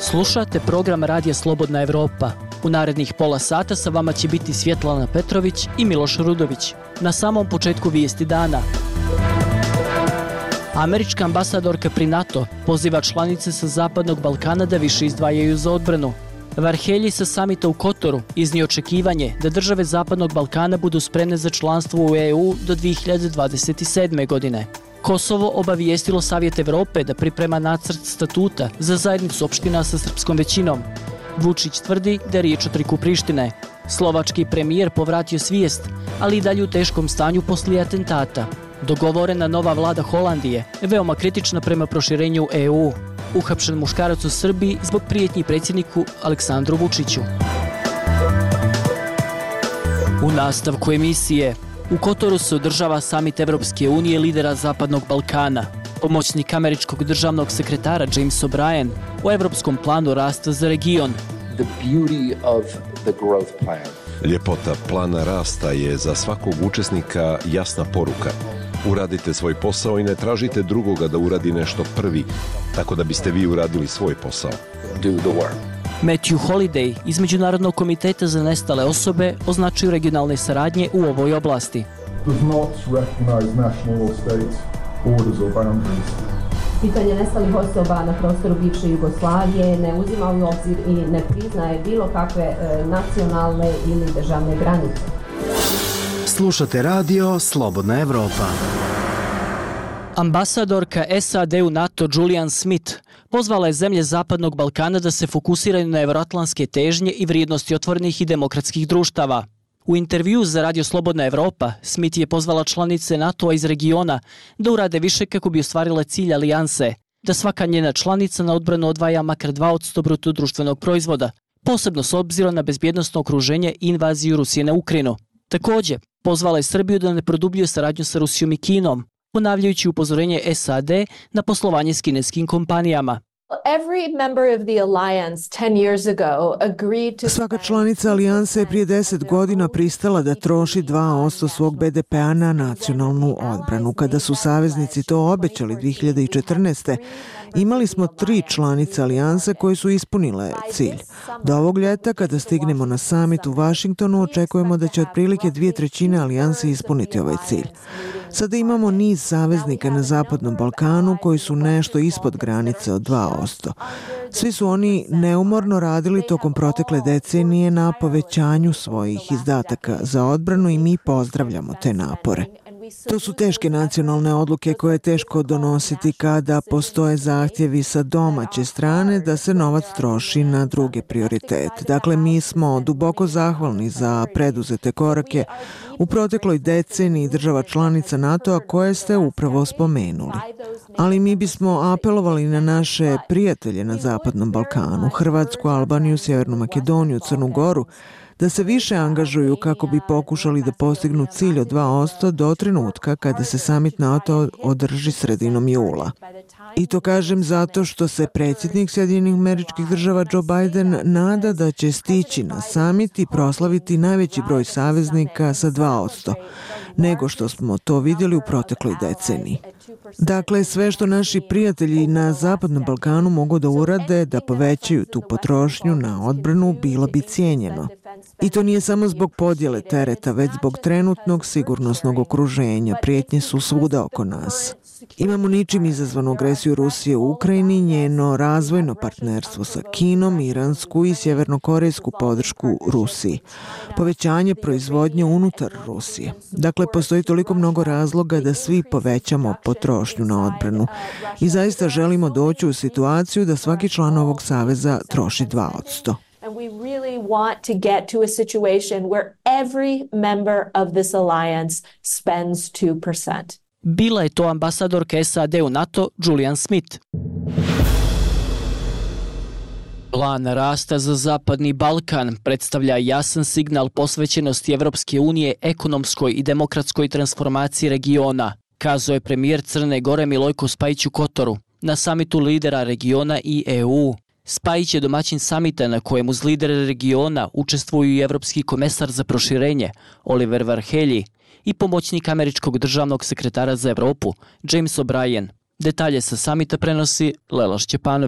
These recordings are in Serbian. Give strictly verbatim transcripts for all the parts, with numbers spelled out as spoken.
Slušate program Radija Slobodna Evropa. U narednih pola sata sa vama će biti Svjetlana Petrović i Miloš Rudović. Na samom početku vijesti dana. Američka ambasadorka pri NATO poziva članice sa Zapadnog Balkana da više izdvajaju za odbranu. Varhelji sa samita u Kotoru iznio očekivanje da države Zapadnog Balkana budu spremne za članstvo u E U do dvije hiljade dvadeset sedme. godine. Kosovo obavijestilo Savjet Evrope da priprema nacrt statuta za zajednicu opština sa srpskom većinom. Vučić tvrdi da je riječ o triku Prištine. Slovački premijer povratio svijest, ali i dalje u teškom stanju poslije atentata. Dogovorena nova vlada Holandije, veoma kritična prema proširenju E U. Uhapšen muškarac u Srbiji zbog prijetnji predsjedniku Aleksandru Vučiću. U nastavku emisije. U Kotoru se održava samit Evropske unije lidera Zapadnog Balkana. Pomoćnik američkog državnog sekretara James O'Brien o evropskom planu rasta za region. The beauty of the growth plan. Ljepota plana rasta je za svakog učesnika jasna poruka. Uradite svoj posao i ne tražite drugoga da uradi nešto prvi, tako da biste vi uradili svoj posao. Do the work. Matthew Holiday iz Međunarodnog komiteta za nestale osobe označuju regionalne saradnje u ovoj oblasti. Does not recognize national or state borders or boundaries. Pitanje nestalih osoba na prostoru bivše Jugoslavije ne uzima u obzir i ne priznaje bilo kakve e, nacionalne ili državne granice. Slušate radio Slobodna Evropa. Ambasadorka S A D u NATO Julian Smith pozvala je zemlje Zapadnog Balkana da se fokusiraju na evroatlantske težnje i vrijednosti otvorenih i demokratskih društava. U intervju za Radio Slobodna Evropa, Smith je pozvala članice NATO-a iz regiona da urade više kako bi ostvarile cilj alijanse, da svaka njena članica na odbranu odvaja makar dva posto bruto društvenog proizvoda, posebno s obzirom na bezbjednosno okruženje i invaziju Rusije na Ukrajinu. Također, pozvala je Srbiju da ne produbljuje saradnju sa Rusijom i Kinom, ponavljajući upozorenje S A D na poslovanje s kineskim kompanijama. Svaka članica alijanse je prije deset godina pristala da troši dva posto svog B D P-a na nacionalnu odbranu. Kada su saveznici to obećali dvije hiljade četrnaeste. imali smo tri članice alijanse koje su ispunile cilj. Do ovog ljeta, kada stignemo na samit u Vašingtonu, očekujemo da će otprilike dvije trećine alijanse ispuniti ovaj cilj. Sada imamo niz saveznika na Zapadnom Balkanu koji su nešto ispod granice od dva posto. Svi su oni neumorno radili tokom protekle decenije na povećanju svojih izdataka za odbranu i mi pozdravljamo te napore. To su teške nacionalne odluke koje je teško donositi kada postoje zahtjevi sa domaće strane da se novac troši na druge prioritete. Dakle, mi smo duboko zahvalni za preduzete korake u protekloj deceniji država članica NATO-a koje ste upravo spomenuli. Ali mi bismo apelovali na naše prijatelje na Zapadnom Balkanu, Hrvatsku, Albaniju, Sjevernu Makedoniju, Crnu Goru, da se više angažuju kako bi pokušali da postignu cilj od dva posto do trenutka kada se samit NATO održi sredinom jula. I to kažem zato što se predsjednik Sjedinjenih Američkih Država Joe Biden nada da će stići na samit i proslaviti najveći broj saveznika sa dva posto, nego što smo to vidjeli u protekloj deceniji. Dakle, sve što naši prijatelji na Zapadnom Balkanu mogu da urade da povećaju tu potrošnju na odbranu bilo bi cijenjeno. I to nije samo zbog podjele tereta, već zbog trenutnog sigurnosnog okruženja. Prijetnje su svuda oko nas. Imamo ničim izazvanu agresiju Rusije u Ukrajini, njeno razvojno partnerstvo sa Kinom, iransku i sjevernokorejsku podršku Rusiji. Povećanje proizvodnje unutar Rusije. Dakle, postoji toliko mnogo razloga da svi povećamo potrošnju na odbranu. I zaista želimo doći u situaciju da svaki član ovog saveza troši dva posto. And we really want to get to a situation where every member of this alliance spends two percent. Bila je to ambasadorka S A D u NATO Julian Smith. Plan rasta za Zapadni Balkan predstavlja jasan signal posvećenosti Evropske unije ekonomskoj i demokratskoj transformaciji regiona, kazao je premijer Crne Gore Milojko Spajić u Kotoru na samitu lidera regiona i E U. Spajić je domaćin samita na kojem uz lidere regiona učestvuju i evropski komesar za proširenje Oliver Varhelyi i pomoćnik američkog državnog sekretara za Evropu James O'Brien. Detalje sa samita prenosi Lela Šćepanović.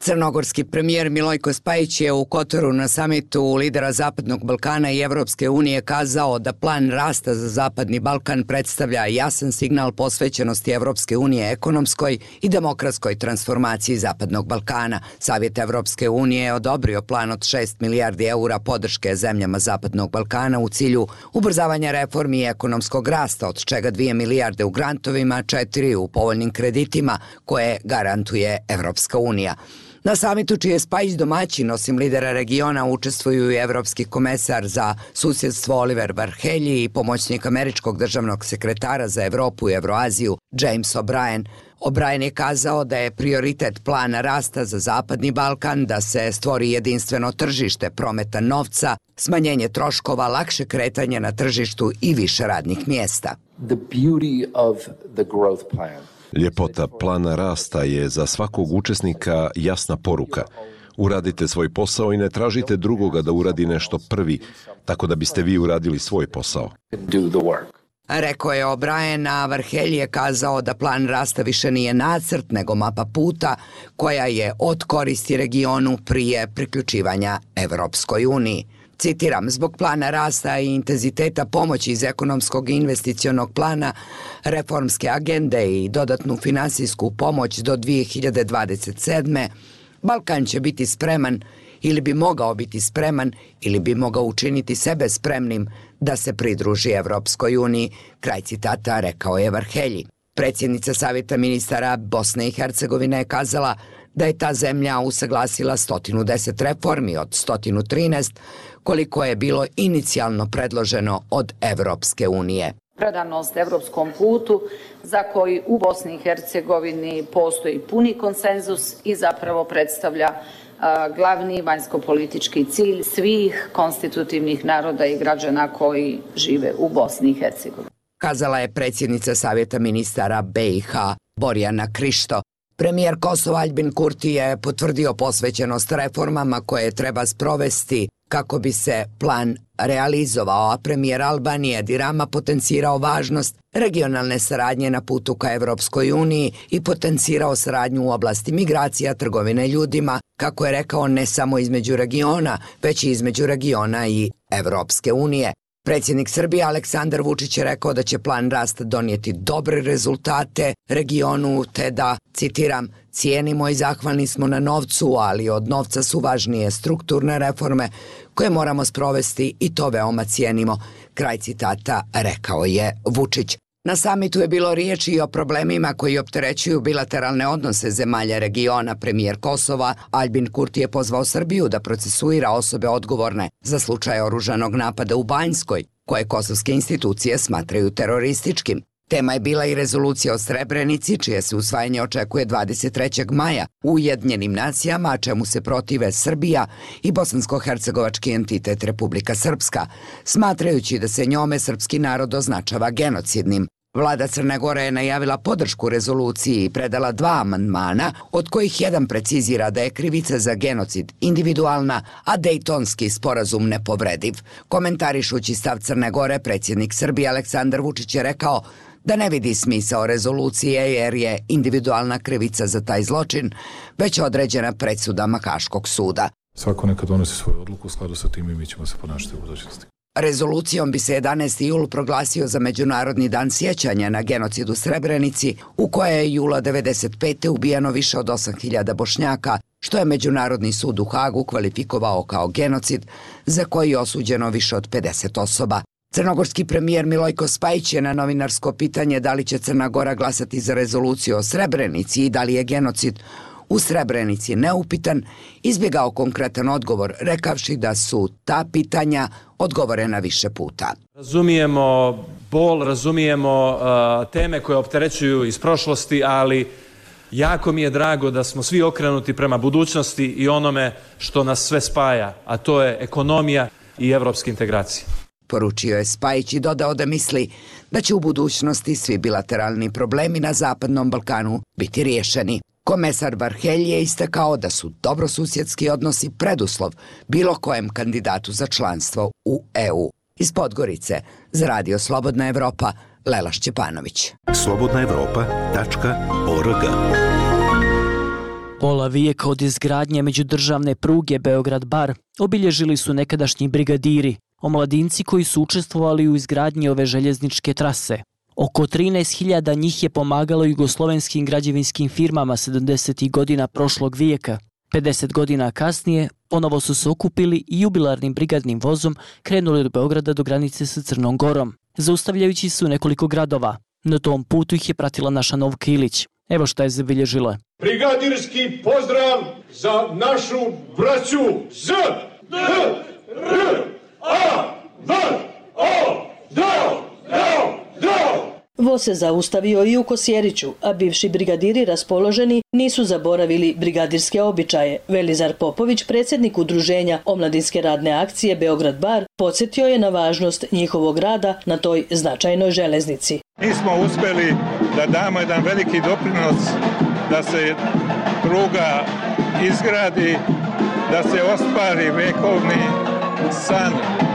Crnogorski premijer Milojko Spajić je u Kotoru na samitu lidera Zapadnog Balkana i Evropske unije kazao da plan rasta za Zapadni Balkan predstavlja jasan signal posvećenosti Evropske unije ekonomskoj i demokratskoj transformaciji Zapadnog Balkana. Savjet Evropske unije je odobrio plan od šest milijardi eura podrške zemljama Zapadnog Balkana u cilju ubrzavanja reformi i ekonomskog rasta, od čega dvije milijarde u grantovima, četiri u povoljnim kreditima koje garantuje Evropska unija. Na samitu čiji je Spajić domaćin, osim lidera regiona, učestvuju i evropski komesar za susjedstvo Oliver Varhelyi i pomoćnik američkog državnog sekretara za Evropu i Evroaziju James O'Brien. O'Brien je kazao da je prioritet plana rasta za Zapadni Balkan da se stvori jedinstveno tržište prometa novca, smanjenje troškova, lakše kretanje na tržištu i više radnih mjesta. The beauty of the growth plan. Ljepota plana rasta je za svakog učesnika jasna poruka. Uradite svoj posao i ne tražite drugoga da uradi nešto prvi, tako da biste vi uradili svoj posao. Do the work. Rekao je O'Brien, a Varhelyi je kazao da plan rasta više nije nacrt, nego mapa puta koja je od koristi regionu prije priključivanja Evropskoj uniji. Citiram, zbog plana rasta i intenziteta pomoći iz ekonomskog i investicionog plana, reformske agende i dodatnu finansijsku pomoć do dvije hiljade dvadeset sedme. Balkan će biti spreman ili bi mogao biti spreman ili bi mogao učiniti sebe spremnim da se pridruži Evropskoj uniji, kraj citata, rekao je Varhelyi. Predsjednica Savjeta ministara Bosne i Hercegovine je kazala da je ta zemlja usaglasila sto deset reformi od sto trinaest, koliko je bilo inicijalno predloženo od Evropske unije. Predanost evropskom putu za koji u Bosni i Hercegovini postoji puni konsenzus i zapravo predstavlja a, glavni vanjskopolitički cilj svih konstitutivnih naroda i građana koji žive u Bosni i Hercegovini. Kazala je predsjednica Savjeta ministara B i H Borjana Krišto. Premijer Kosova Aljbin Kurti je potvrdio posvećenost reformama koje treba sprovesti kako bi se plan realizovao, a premijer Albanije Edi Rama potencirao važnost regionalne saradnje na putu ka Evropskoj uniji i potencirao saradnju u oblasti migracija, trgovine ljudima, kako je rekao, ne samo između regiona, već i između regiona i Evropske unije. Predsjednik Srbije Aleksandar Vučić je rekao da će plan rasta donijeti dobre rezultate regionu, te da, citiram, cijenimo i zahvalni smo na novcu, ali od novca su važnije strukturne reforme koje moramo sprovesti i to veoma cijenimo, kraj citata, rekao je Vučić. Na samitu je bilo riječi i o problemima koji opterećuju bilateralne odnose zemalja regiona. Premijer Kosova Aljbin Kurti je pozvao Srbiju da procesuira osobe odgovorne za slučaj oružanog napada u Banjskoj, koje kosovske institucije smatraju terorističkim. Tema je bila i rezolucija o Srebrenici, čije se usvajanje očekuje dvadeset trećeg maja u Ujedinjenim nacijama, a čemu se protive Srbija i bosansko-hercegovački entitet Republika Srpska, smatrajući da se njome srpski narod označava genocidnim. Vlada Crne Gore je najavila podršku rezoluciji i predala dva amandmana, od kojih jedan precizira da je krivica za genocid individualna, a Dejtonski sporazum nepovrediv. Komentarišući stav Crne Gore, predsjednik Srbije Aleksandar Vučić je rekao da ne vidi smisao rezolucije jer je individualna krivica za taj zločin već određena presudama Haškog suda. Svako neka donosi svoju odluku u skladu sa tim i mi ćemo se ponašati u budućnosti. Rezolucijom bi se jedanaesti jul proglasio za Međunarodni dan sjećanja na genocid u Srebrenici, u kojoj je jula devedeset pete ubijeno više od osam hiljada Bošnjaka, što je Međunarodni sud u Hagu kvalifikovao kao genocid, za koji je osuđeno više od pedeset osoba. Crnogorski premijer Milojko Spajić je na novinarsko pitanje da li će Crna Gora glasati za rezoluciju o Srebrenici i da li je genocid u Srebrenici neupitan, izbjegao konkretan odgovor, rekavši da su ta pitanja odgovorena više puta. Razumijemo bol, razumijemo uh, teme koje opterećuju iz prošlosti, ali jako mi je drago da smo svi okrenuti prema budućnosti i onome što nas sve spaja, a to je ekonomija i evropske integracije. Poručio je Spajić i dodao da misli da će u budućnosti svi bilateralni problemi na Zapadnom Balkanu biti riješeni. Komesar Varhelyi je istakao da su dobrosusjedski odnosi preduslov bilo kojem kandidatu za članstvo u E U. Iz Podgorice, za Radio Slobodna Evropa, Lela Šćepanović. slobodna evropa tačka org Pola vijeka od izgradnje međudržavne pruge Beograd-Bar obilježili su nekadašnji brigadiri, omladinci koji su učestvovali u izgradnji ove željezničke trase. Oko trinaest hiljada njih je pomagalo jugoslovenskim građevinskim firmama sedamdesetih godina prošlog vijeka. pedeset godina kasnije ponovo su se okupili i jubilarnim brigadnim vozom krenuli od Beograda do granice sa Crnom Gorom, zaustavljajući se u nekoliko gradova. Na tom putu ih je pratila naša Novka Ilić. Evo šta je zabilježila. Brigadirski pozdrav za našu braću Z, D, R, A, V, O, D, D, D. Voz se zaustavio i u Kosjeriću, a bivši brigadiri raspoloženi nisu zaboravili brigadirske običaje. Velizar Popović, predsjednik udruženja Omladinske radne akcije Beograd-Bar, podsjetio je na važnost njihovog rada na toj značajnoj železnici. Mi smo uspjeli da damo jedan veliki doprinos da se pruga izgradi, da se ostvari vekovni san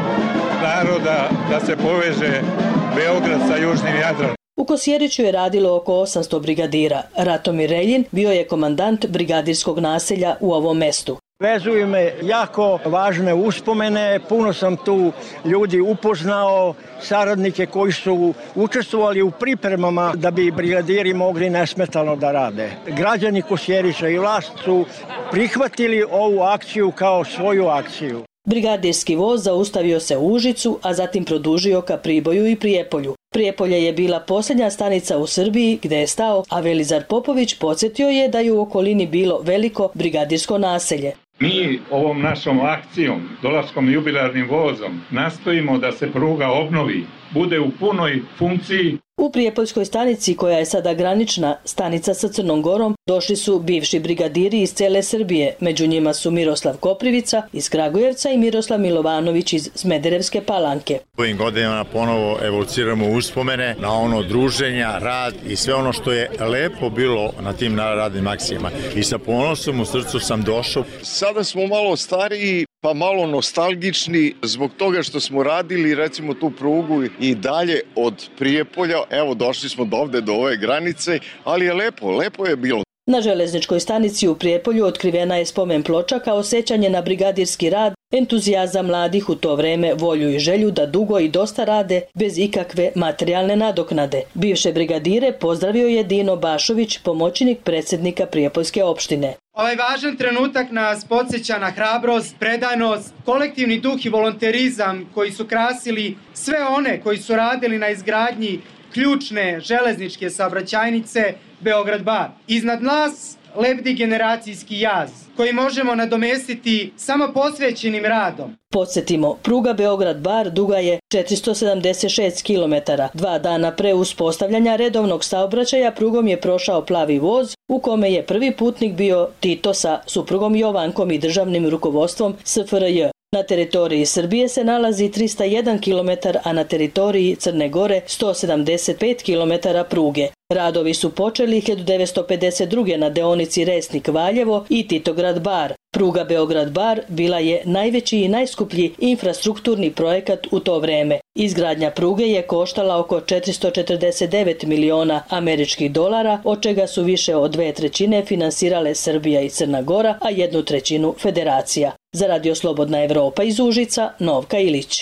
naroda, da se poveže Beograd sa južnim Jadranom. U Kosjeriću je radilo oko osamsto brigadira. Ratomir Reljin bio je komandant brigadirskog naselja u ovom mestu. Vezuju me jako važne uspomene, puno sam tu ljudi upoznao, saradnike koji su učestvovali u pripremama da bi brigadiri mogli nesmetano da rade. Građani Kosjerića i vlast su prihvatili ovu akciju kao svoju akciju. Brigadirski voz zaustavio se u Užicu, a zatim produžio ka Priboju i Prijepolju. Prijepolje je bila posljednja stanica u Srbiji gdje je stao, a Velizar Popović podsjetio je da je u okolini bilo veliko brigadirsko naselje. Mi ovom našom akcijom, dolaskom jubilarnim vozom, nastojimo da se pruga obnovi, bude u punoj funkciji. U Prijepoljskoj stanici, koja je sada granična stanica sa Crnom Gorom, došli su bivši brigadiri iz cele Srbije. Među njima su Miroslav Koprivica iz Kragujevca i Miroslav Milovanović iz Smederevske Palanke. Ovim godinama ponovo evoluciramo uspomene na ono druženja, rad i sve ono što je lepo bilo na tim radnim akcijama. I sa ponosom u srcu sam došao. Sada smo malo stariji, pa malo nostalgični zbog toga što smo radili recimo tu prugu i dalje od Prijepolja. Evo došli smo do ovde, do ove granice, ali je lepo, lepo je bilo. Na železničkoj stanici u Prijepolju otkrivena je spomen ploča kao sećanje na brigadirski rad, entuzijazam mladih u to vreme, volju i želju da dugo i dosta rade bez ikakve materijalne nadoknade. Bivše brigadire pozdravio je Dino Bašović, pomoćnik predsjednika Prijepoljske opštine. Ovaj važan trenutak nas podsjeća na hrabrost, predanost, kolektivni duh i volonterizam koji su krasili sve one koji su radili na izgradnji ključne železničke saobraćajnice Beograd-Bar. Iznad nas lebdi generacijski jaz koji možemo nadomestiti samo posvećenim radom. Podsjetimo, pruga Beograd-Bar duga je četiristo sedamdeset šest kilometara. Dva dana pre uspostavljanja redovnog saobraćaja prugom je prošao plavi voz u kome je prvi putnik bio Tito sa suprugom Jovankom i državnim rukovodstvom S F R J. Na teritoriji Srbije se nalazi trista jedan kilometar, a na teritoriji Crne Gore sto sedamdeset pet kilometara pruge. Radovi su počeli hiljadu devetsto pedeset druge na deonici Resnik-Valjevo i Titograd-Bar. Pruga Beograd-Bar bila je najveći i najskuplji infrastrukturni projekat u to vreme. Izgradnja pruge je koštala oko četiristo četrdeset devet miliona američkih dolara, od čega su više od dve trećine finansirale Srbija i Crna Gora, a jednu trećinu Federacija. Za Radio Slobodna Evropa iz Užica, Novka Ilić.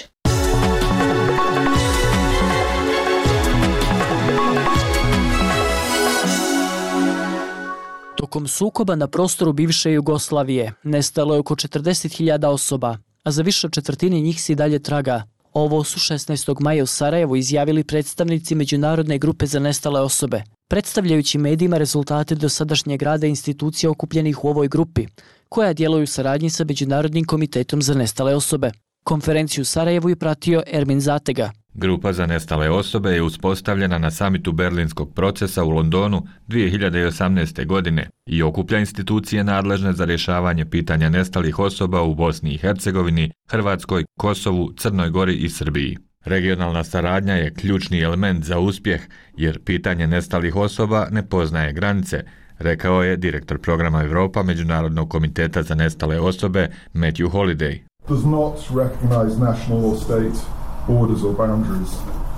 Tokom sukoba na prostoru bivše Jugoslavije nestalo je oko četrdeset hiljada osoba, a za više od četvrtine njih se i dalje traga. Ovo su šesnaestog maja u Sarajevu izjavili predstavnici Međunarodne grupe za nestale osobe, predstavljajući medijima rezultate dosadašnjeg rada institucija okupljenih u ovoj grupi, koja djeluju u saradnji sa Međunarodnim komitetom za nestale osobe. Konferenciju u Sarajevu je pratio Ermin Zatega. Grupa za nestale osobe je uspostavljena na samitu Berlinskog procesa u Londonu dvije hiljade osamnaeste. godine i okuplja institucije nadležne za rješavanje pitanja nestalih osoba u Bosni i Hercegovini, Hrvatskoj, Kosovu, Crnoj Gori i Srbiji. Regionalna saradnja je ključni element za uspjeh jer pitanje nestalih osoba ne poznaje granice, rekao je direktor programa Evropa Međunarodnog komiteta za nestale osobe Matthew Holiday. Does not recognize national or state borders or boundaries.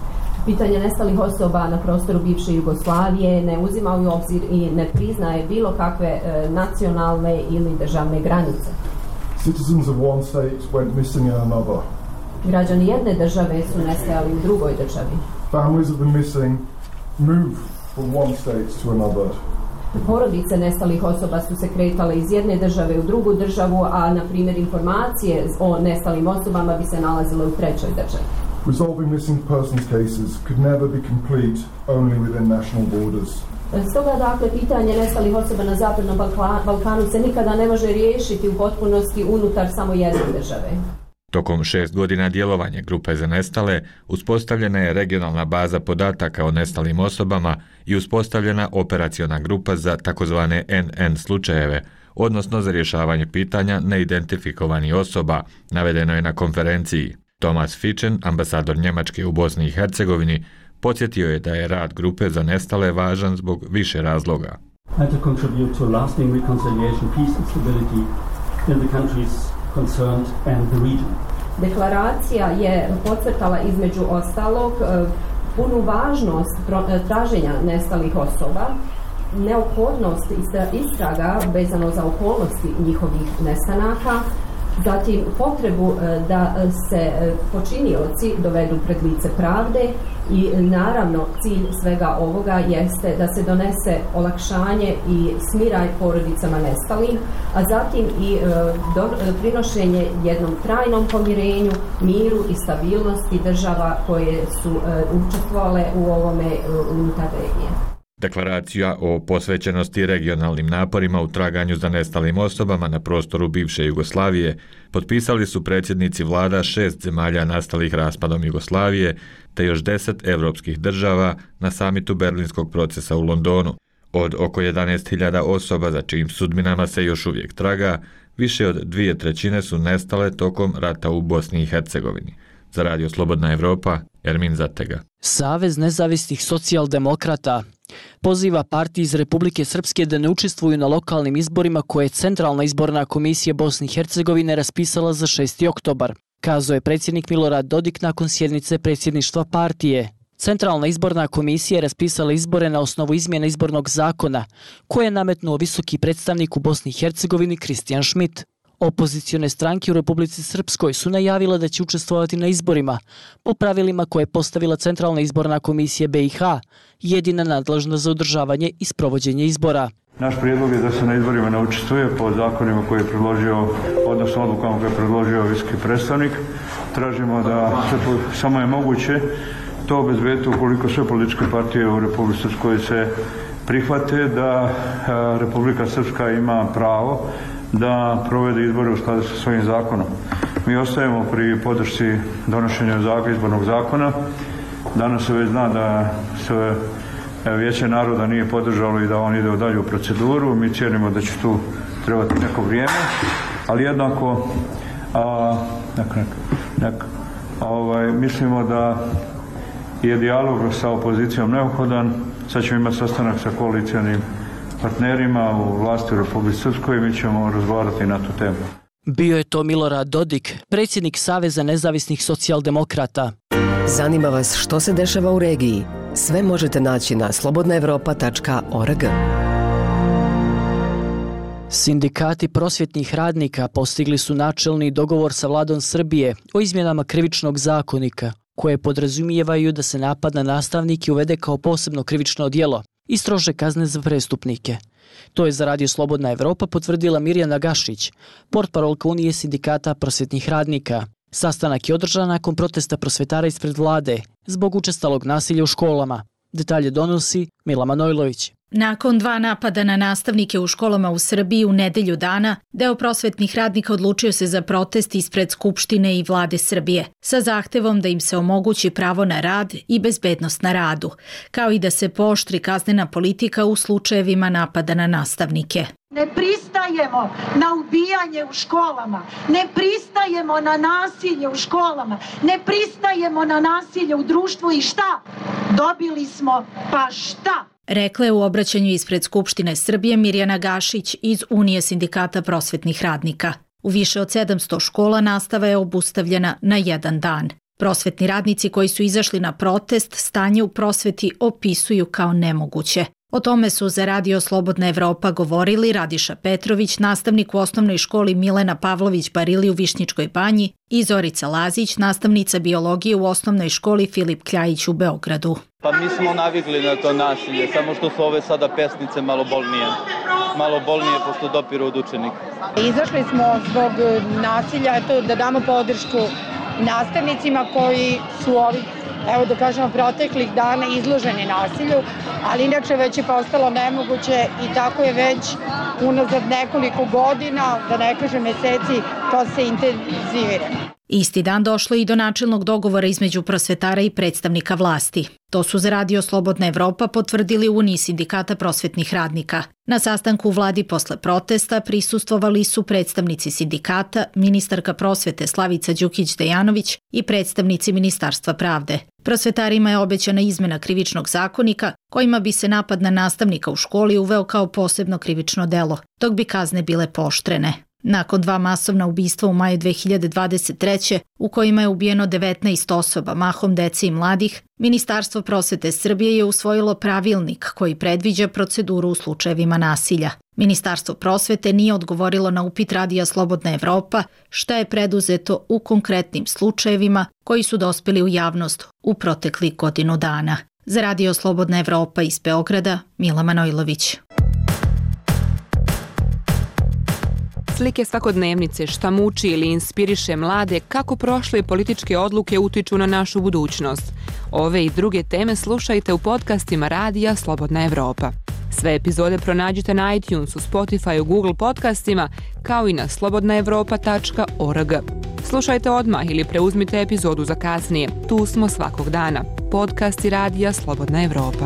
Pitanje nestalih osoba na prostoru bivše Jugoslavije ne uzima u obzir i ne priznaje bilo kakve e, nacionalne ili državne granice. Citizens of one state went missing in another. Građani jedne države su nestajali u drugoj državi. Families of the missing moved from one state to another. Porodice nestalih osoba su se kretale iz jedne države u drugu državu, a na primjer informacije o nestalim osobama bi se nalazile u trećoj državi. Resolving missing persons cases could never be complete only within national borders. Stoga, dakle, pitanje nestalih osoba na Zapadnom Balkanu se nikada ne može riješiti u potpunosti unutar samo jedne države. Tokom šest godina djelovanja Grupe za nestale uspostavljena je regionalna baza podataka o nestalim osobama i uspostavljena operaciona grupa za takozvane en en slučajeve, odnosno za rješavanje pitanja neidentifikovanih osoba, navedeno je na konferenciji. Thomas Fichen, ambasador Njemačke u Bosni i Hercegovini, podsjetio je da je rad Grupe za nestale važan zbog više razloga. And to contribute to lasting reconciliation, peace and stability in the countries concerned and the region. Deklaracija je podcrtala između ostalog punu važnost traženja nestalih osoba, neophodnost istraga vezano za okolnosti njihovih nestanaka, zatim potrebu da se počinioci dovedu pred lice pravde i naravno cilj svega ovoga jeste da se donese olakšanje i smiraj porodicama nestalim, a zatim i do, prinošenje jednom trajnom pomirenju, miru i stabilnosti država koje su učestvovale u ovome unutar regije. Deklaracija o posvećenosti regionalnim naporima u traganju za nestalim osobama na prostoru bivše Jugoslavije potpisali su predsjednici vlada šest zemalja nastalih raspadom Jugoslavije te još deset evropskih država na samitu Berlinskog procesa u Londonu. Od oko jedanaest hiljada osoba za čijim sudbinama se još uvijek traga, više od dvije trećine su nestale tokom rata u Bosni i Hercegovini. Za Radio Slobodna Evropa, Ermin Zatega. Savez nezavisnih socijaldemokrata poziva partije iz Republike Srpske da ne učestvuju na lokalnim izborima koje je Centralna izborna komisija Bosne i Hercegovine raspisala za šesti oktobar, kazao je predsjednik Milorad Dodik nakon sjednice predsjedništva partije. Centralna izborna komisija je raspisala izbore na osnovu izmjena izbornog zakona koje je nametnuo visoki predstavnik u Bosni i Hercegovini Kristijan Šmit. Opozicione stranke u Republici Srpskoj su najavile da će učestvovati na izborima po pravilima koje je postavila Centralna izborna komisija be i ha, jedina nadležna za održavanje i sprovođenje izbora. Naš prijedlog je da se na izborima ne učestvuje po zakonima koje je predložio, odnosno odlukama koje je predložio visoki predstavnik. Tražimo da se, samo je moguće to obezbediti ukoliko sve političke partije u Republici Srpskoj se prihvate da Republika Srpska ima pravo da provede izbore u skladu sa svojim zakonom. Mi ostajemo pri podršci donošenja izbornog zakona. Danas se već zna da se Vijeće naroda nije podržalo i da on ide u dalju proceduru. Mi cijenimo da će tu trebati neko vrijeme, ali jednako a, nek, nek, nek, ovaj, mislimo da je dijalog sa opozicijom neophodan. Sad ćemo imati sastanak sa koalicijanim partnerima u vlasti u Republici Srpskoj i mi ćemo razgovarati na tu temu. Bio je to Milorad Dodik, predsjednik Saveza nezavisnih socijaldemokrata. Zanima vas što se dešava u regiji? Sve možete naći na slobodna evropa tačka org. Sindikati prosvjetnih radnika postigli su načelni dogovor sa vladom Srbije o izmjenama krivičnog zakonika, koje podrazumijevaju da se napad na nastavnike uvede kao posebno krivično djelo i strože kazne za prestupnike. To je za Radio Slobodna Evropa potvrdila Mirjana Gašić, portparolka Unije sindikata prosvjetnih radnika. Sastanak je održan nakon protesta prosvjetara ispred vlade zbog učestalog nasilja u školama. Detalje donosi Mila Manojlović. Nakon dva napada na nastavnike u školama u Srbiji u nedelju dana, deo prosvetnih radnika odlučio se za protest ispred Skupštine i vlade Srbije, sa zahtevom da im se omogući pravo na rad i bezbednost na radu, kao i da se pooštri kaznena politika u slučajevima napada na nastavnike. Ne pristajemo na ubijanje u školama, ne pristajemo na nasilje u školama, ne pristajemo na nasilje u društvu i šta? Dobili smo pa šta? Rekla je u obraćanju ispred Skupštine Srbije Mirjana Gašić iz Unije sindikata prosvetnih radnika. U više od sedamsto škola nastava je obustavljena na jedan dan. Prosvetni radnici koji su izašli na protest stanje u prosveti opisuju kao nemoguće. O tome su za Radio Slobodna Evropa govorili Radiša Petrović, nastavnik u osnovnoj školi Milena Pavlović Barili u Višnjičkoj banji i Zorica Lazić, nastavnica biologije u osnovnoj školi Filip Kljajić u Beogradu. Pa mi smo navikli na to nasilje, samo što su ove sada pesnice malo bolnije. Malo bolnije pošto dopiru od učenika. Izašli smo zbog nasilja, eto, da damo podršku nastavnicima koji su ovih, evo da kažemo, proteklih dana izloženi nasilju, ali inače već je postalo nemoguće i tako je već unazad nekoliko godina, da ne kažem meseci, to se intenzivira. Isti dan došlo i do načelnog dogovora između prosvetara i predstavnika vlasti. To su za Radio Slobodna Evropa potvrdili u Uniji sindikata prosvetnih radnika. Na sastanku u vladi posle protesta prisustvovali su predstavnici sindikata, ministarka prosvete Slavica Đukić-Dejanović i predstavnici Ministarstva pravde. Prosvetarima je obećana izmena krivičnog zakonika kojima bi se napad na nastavnika u školi uveo kao posebno krivično delo, dok bi kazne bile pooštrene. Nakon dva masovna ubistva u maju dve hiljade dvadeset treće u kojima je ubijeno devetnaest osoba, mahom dece i mladih, Ministarstvo prosvete Srbije je usvojilo pravilnik koji predviđa proceduru u slučajevima nasilja. Ministarstvo prosvete nije odgovorilo na upit Radija Slobodna Evropa šta je preduzeto u konkretnim slučajevima koji su dospeli u javnost u proteklih godinu dana. Za Radio Slobodna Evropa iz Beograda, Mila Manojlović. Slike svakodnevnice, šta muči ili inspiriše mlade, kako prošle političke odluke utiču na našu budućnost. Ove i druge teme slušajte u podcastima Radija Slobodna Evropa. Sve epizode pronađite na iTunesu, Spotifyu, Google podcastima, kao i na slobodna evropa tačka org. Slušajte odmah ili preuzmite epizodu za kasnije. Tu smo svakog dana. Podcasti Radija Slobodna Evropa.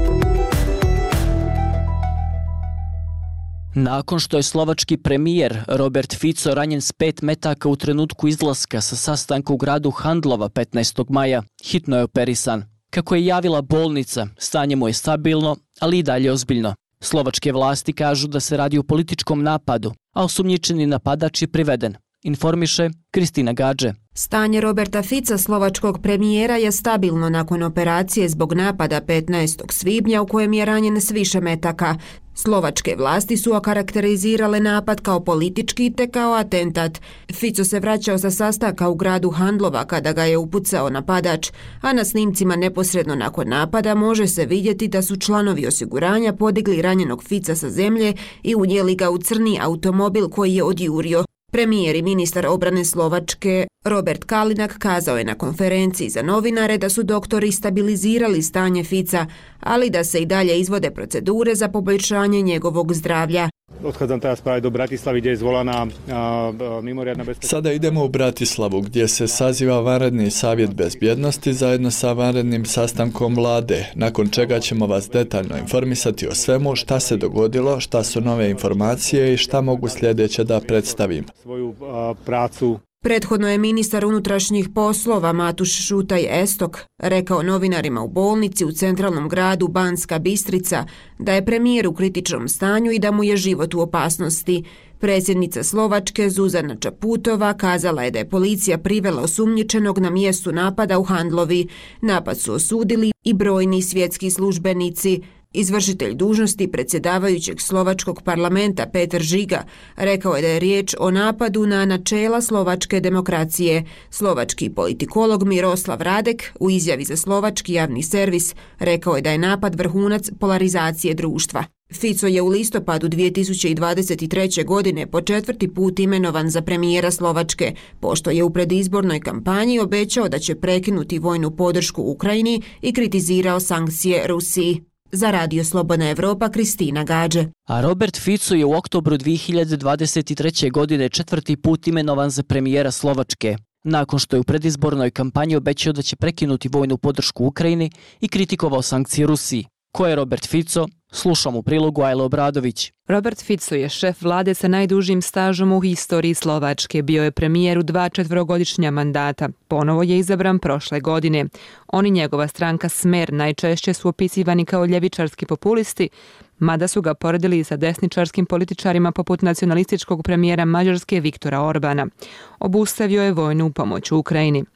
Nakon što je slovački premijer Robert Fico ranjen s pet metaka u trenutku izlaska sa sastanka u gradu Handlova petnaestog maja, hitno je operisan. Kako je javila bolnica, stanje mu je stabilno, ali i dalje ozbiljno. Slovačke vlasti kažu da se radi o političkom napadu, a osumnjičeni napadač je priveden. Informiše Kristina Gadže. Stanje Roberta Fica, slovačkog premijera, je stabilno nakon operacije zbog napada petnaestog svibnja u kojem je ranjen s više metaka. Slovačke vlasti su okarakterizirale napad kao politički te kao atentat. Fico se vraćao sa sastanka u gradu Handlova kada ga je upucao napadač, a na snimcima neposredno nakon napada može se vidjeti da su članovi osiguranja podigli ranjenog Fica sa zemlje i unijeli ga u crni automobil koji je odjurio. Premijer i ministar obrane Slovačke Robert Kalinak kazao je na konferenciji za novinare da su doktori stabilizirali stanje Fica, ali da se i dalje izvode procedure za poboljšanje njegovog zdravlja. Odchádzam teraz práve do Bratislavy, kde je zvolaná mimoriadna bezpečnosť. Sada idemo u Bratislavu, gdje se saziva vanredni savjet bezbjednosti zajedno sa vanrednim sastankom vlade, nakon čega ćemo vas detaljno informisati o svemu šta se dogodilo, šta su nove informacije i šta mogu sljedeće da predstavim. Svoju prácu. Prethodno je ministar unutrašnjih poslova Matuš Šutaj Estok rekao novinarima u bolnici u centralnom gradu Banska Bistrica da je premijer u kritičnom stanju i da mu je život u opasnosti. Predsjednica Slovačke Zuzana Čaputova kazala je da je policija privela osumnjičenog na mjestu napada u Handlovi. Napad su osudili i brojni svjetski službenici. Izvršitelj dužnosti predsjedavajućeg slovačkog parlamenta Peter Žiga rekao je da je riječ o napadu na načela slovačke demokracije. Slovački politikolog Miroslav Radek u izjavi za slovački javni servis rekao je da je napad vrhunac polarizacije društva. Fico je u listopadu dvije tisuće dvadeset treće. godine po četvrti put imenovan za premijera Slovačke, pošto je u predizbornoj kampanji obećao da će prekinuti vojnu podršku Ukrajini i kritizirao sankcije Rusiji. Za Radio Slobodna Evropa, Kristina Gadže. A Robert Fico je u oktobru dvije hiljade dvadeset treće. godine četvrti put imenovan za premijera Slovačke, nakon što je u predizbornoj kampanji obećao da će prekinuti vojnu podršku Ukrajini i kritikovao sankcije Rusiji. Ko je Robert Fico? Slušam u prilogu Ajle Obradović. Robert Fico je šef vlade sa najdužim stažom u historiji Slovačke. Bio je premijer u dva četverogodišnja mandata. Ponovo je izabran prošle godine. On i njegova stranka Smer najčešće su opisivani kao ljevičarski populisti, mada su ga poredili sa desničarskim političarima poput nacionalističkog premijera Mađarske Viktora Orbana. Obustavio je vojnu pomoć u Ukrajini.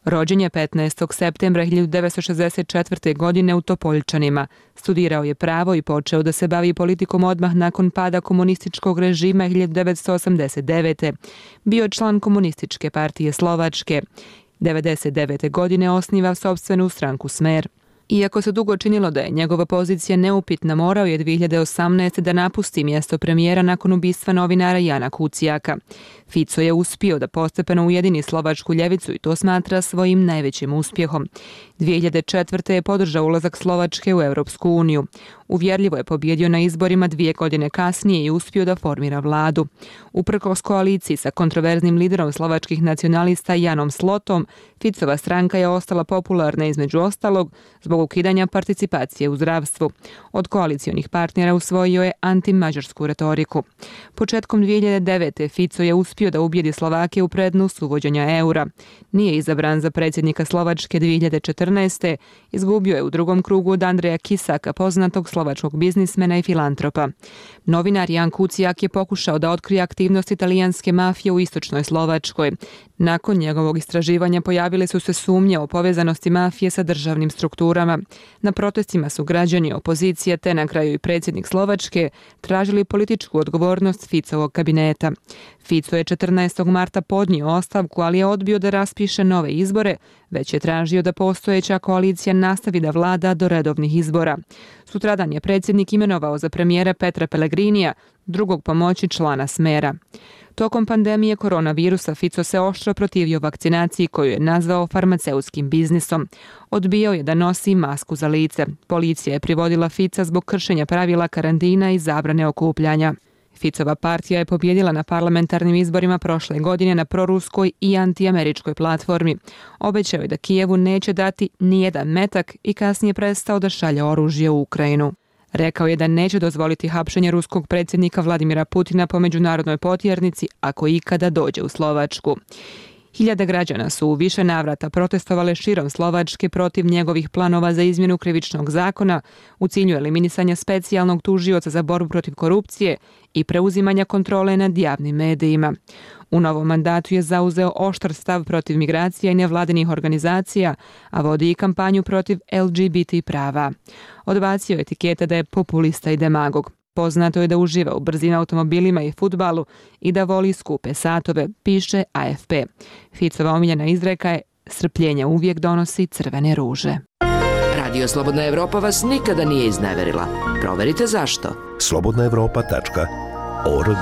Rođen je petnaestog septembra hiljadu devetsto šezdeset četvrte. godine u Topoljčanima. Studirao je pravo i počeo da se bavi politikom odmah nakon pada komunističkog režima hiljadu devetsto osamdeset devete. Bio je član Komunističke partije Slovačke. devedeset devete. godine osniva sopstvenu stranku Smer. Iako se dugo činilo da je njegova pozicija neupitna, morao je dvije hiljade osamnaeste. da napusti mjesto premijera nakon ubistva novinara Jana Kucijaka. Fico je uspio da postepeno ujedini slovačku ljevicu i to smatra svojim najvećim uspjehom. dvije hiljade četvrte. je podržao ulazak Slovačke u Europsku uniju. Uvjerljivo je pobjedio na izborima dvije godine kasnije i uspio da formira vladu. Uprkos koaliciji sa kontroverznim liderom slovačkih nacionalista Janom Slotom, Ficova stranka je ostala popularna između ostalog zbog ukidanja participacije u zdravstvu. Od koalicionih partnera usvojio je antimađarsku retoriku. Početkom dvije hiljade devete. Fico je uspio da ubijedi Slovake u prednost uvođenja eura. Nije izabran za predsjednika Slovačke dvije hiljade četrnaeste. Izgubio je u drugom krugu od Andreja Kisaka, poznatog slovačkog biznismena i filantropa. Novinar Jan Kucijak je pokušao da otkrije aktivnost italijanske mafije u istočnoj Slovačkoj. Nakon njegovog istraživanja pojavile su se sumnje o povezanosti mafije sa državnim strukturama. Na protestima su građani, opozicija te na kraju i predsjednik Slovačke tražili političku odgovornost Ficovog kabineta. Fico je četrnaestog marta podnio ostavku, ali je odbio da raspiše nove izbore, već je tražio da postojeća koalicija nastavi da vlada do redovnih izbora. Sutradan je predsjednik imenovao za premijera Petra Pellegrinija, drugog pomoći člana Smera. Tokom pandemije koronavirusa Fico se oštro protivio vakcinaciji koju je nazvao farmaceutskim biznisom. Odbijao je da nosi masku za lice. Policija je privodila Fica zbog kršenja pravila karantina i zabrane okupljanja. Ficova partija je pobjedila na parlamentarnim izborima prošle godine na proruskoj i antiameričkoj platformi. Obećao je da Kijevu neće dati nijedan metak i kasnije prestao da šalje oružje u Ukrajinu. Rekao je da neće dozvoliti hapšenje ruskog predsjednika Vladimira Putina po međunarodnoj potjernici ako ikada dođe u Slovačku. Hiljade građana su u više navrata protestovale širom Slovačke protiv njegovih planova za izmjenu krivičnog zakona u cilju eliminisanja specijalnog tužioca za borbu protiv korupcije i preuzimanja kontrole nad javnim medijima. U novom mandatu je zauzeo oštar stav protiv migracija i nevladinih organizacija, a vodi i kampanju protiv L G B T prava. Odbacio je etikete da je populista i demagog. Poznato je da uživa u brzim automobilima i fudbalu i da voli skupe satove, piše A F P. Ficova omiljena izreka je: strpljenje uvijek donosi crvene ruže. Radio Slobodna Evropa vas nikada nije izneverila. Proverite zašto. slobodna evropa tačka org.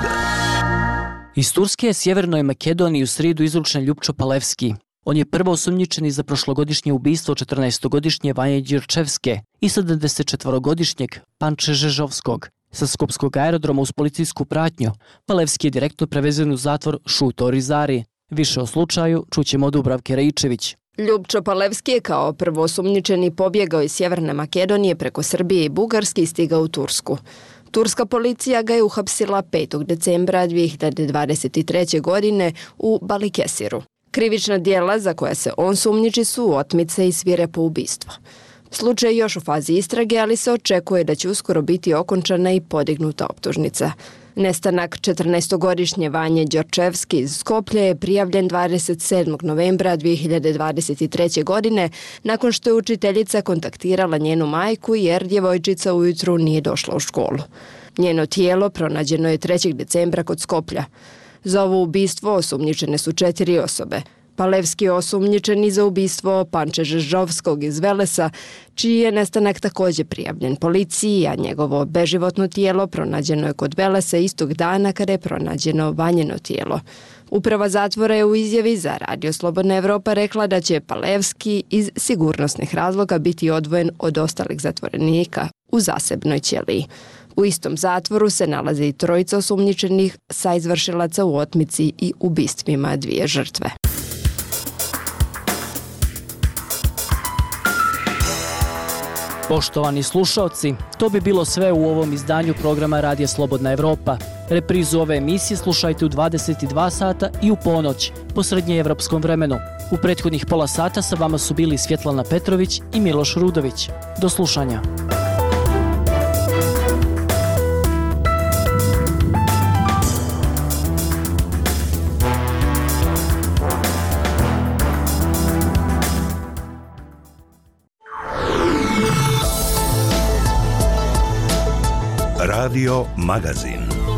Iz Turske je Sjevernoj Makedoniji u srijedu izručen Ljupčo Palevski. On je prvo osumnjičeni za prošlogodišnje ubistvo četrnaestogodišnje Vanje Đurčevske i sedamdesetčetvorogodišnjeg Panče Žežovskog. Sa skopskog aerodroma uz policijsku pratnju, Palevski je direktno prevezen u zatvor Šuto Rizari. Više o slučaju čućemo od Dubravke Raičević. Ljupčo Palevski je kao prvoosumnjičeni pobjegao iz Sjeverne Makedonije preko Srbije i Bugarske i stigao u Tursku. Turska policija ga je uhapsila petog decembra dvije hiljade dvadeset treće. godine u Balikesiru. Krivična djela za koja se on sumnjiči su otmice i svirepo ubistvo. Slučaj je još u fazi istrage, ali se očekuje da će uskoro biti okončana i podignuta optužnica. Nestanak četrnaestogodišnje Vanje Đorčevski iz Skoplja je prijavljen dvadeset sedmog novembra dvije hiljade dvadeset treće. godine nakon što je učiteljica kontaktirala njenu majku jer djevojčica ujutru nije došla u školu. Njeno tijelo pronađeno je trećeg decembra kod Skoplja. Za ovo ubistvo osumnjičene su četiri osobe. Palevski je osumnjičen i za ubistvo Panče Žežovskog iz Velesa, čiji je nestanak također prijavljen policiji, a njegovo beživotno tijelo pronađeno je kod Velesa istog dana kada je pronađeno Vanjino tijelo. Uprava zatvora je u izjavi za Radio Slobodna Evropa rekla da će Palevski iz sigurnosnih razloga biti odvojen od ostalih zatvorenika u zasebnoj ćeliji. U istom zatvoru se nalaze i trojica osumnjičenih saizvršilaca u otmici i ubistvima dvije žrtve. Poštovani slušaoci, to bi bilo sve u ovom izdanju programa Radija Slobodna Evropa. Reprizu ove emisije slušajte u dvadeset dva sata i u ponoć po srednjeevropskom vremenu. U prethodnih pola sata sa vama su bili Svjetlana Petrović i Miloš Rudović. Do slušanja. Radio Magazin.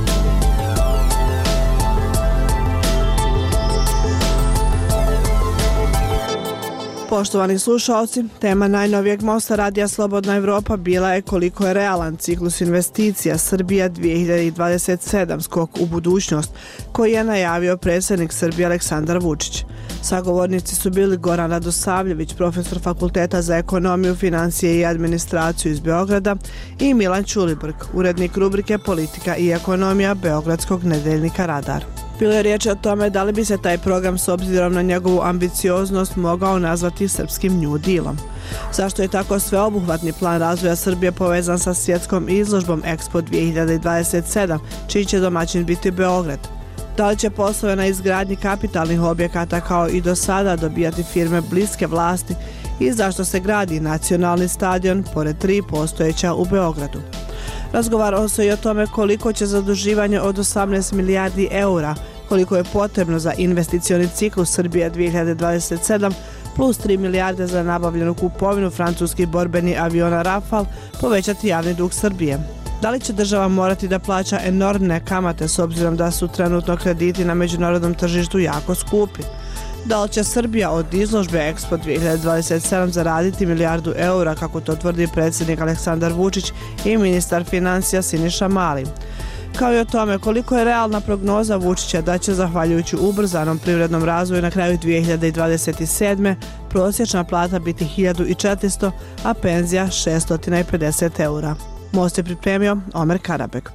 Poštovani slušalci, tema najnovijeg mosta Radija Slobodna Evropa bila je koliko je realan ciklus investicija Srbija dvije hiljade dvadeset sedam skok u budućnost, koji je najavio predsjednik Srbije Aleksandar Vučić. Sagovornici su bili Goran Radosavljević, profesor Fakulteta za ekonomiju, financije i administraciju iz Beograda, i Milan Ćulibrk, urednik rubrike Politika i ekonomija beogradskog nedeljnika Radar. Bilo je riječi o tome da li bi se taj program s obzirom na njegovu ambicioznost mogao nazvati srpskim New Dealom. Zašto je tako sveobuhvatni plan razvoja Srbije povezan sa svjetskom izložbom Expo dvije hiljade dvadeset sedam, čiji će domaćin biti Beograd? Da li će poslove na izgradnji kapitalnih objekata kao i do sada dobijati firme bliske vlasti i zašto se gradi nacionalni stadion pored tri postojeća u Beogradu? Razgovaralo se i o tome koliko će zaduživanje od osamnaest milijardi eura, koliko je potrebno za investicioni ciklus Srbija dvije hiljade dvadeset sedam, plus tri milijarde za nabavljenu kupovinu francuskih borbenih aviona Rafale, povećati javni dug Srbije. Da li će država morati da plaća enormne kamate s obzirom da su trenutno krediti na međunarodnom tržištu jako skupi? Da li će Srbija od izložbe Expo dvije hiljade dvadeset sedam zaraditi milijardu eura, kako to tvrdi predsjednik Aleksandar Vučić i ministar financija Siniša Mali? Kao i o tome koliko je realna prognoza Vučića da će, zahvaljujući ubrzanom privrednom razvoju, na kraju dvije hiljade dvadeset sedme prosječna plata biti hiljadu četiristo, a penzija šesto pedeset eura. Most je pripremio Omer Karabek.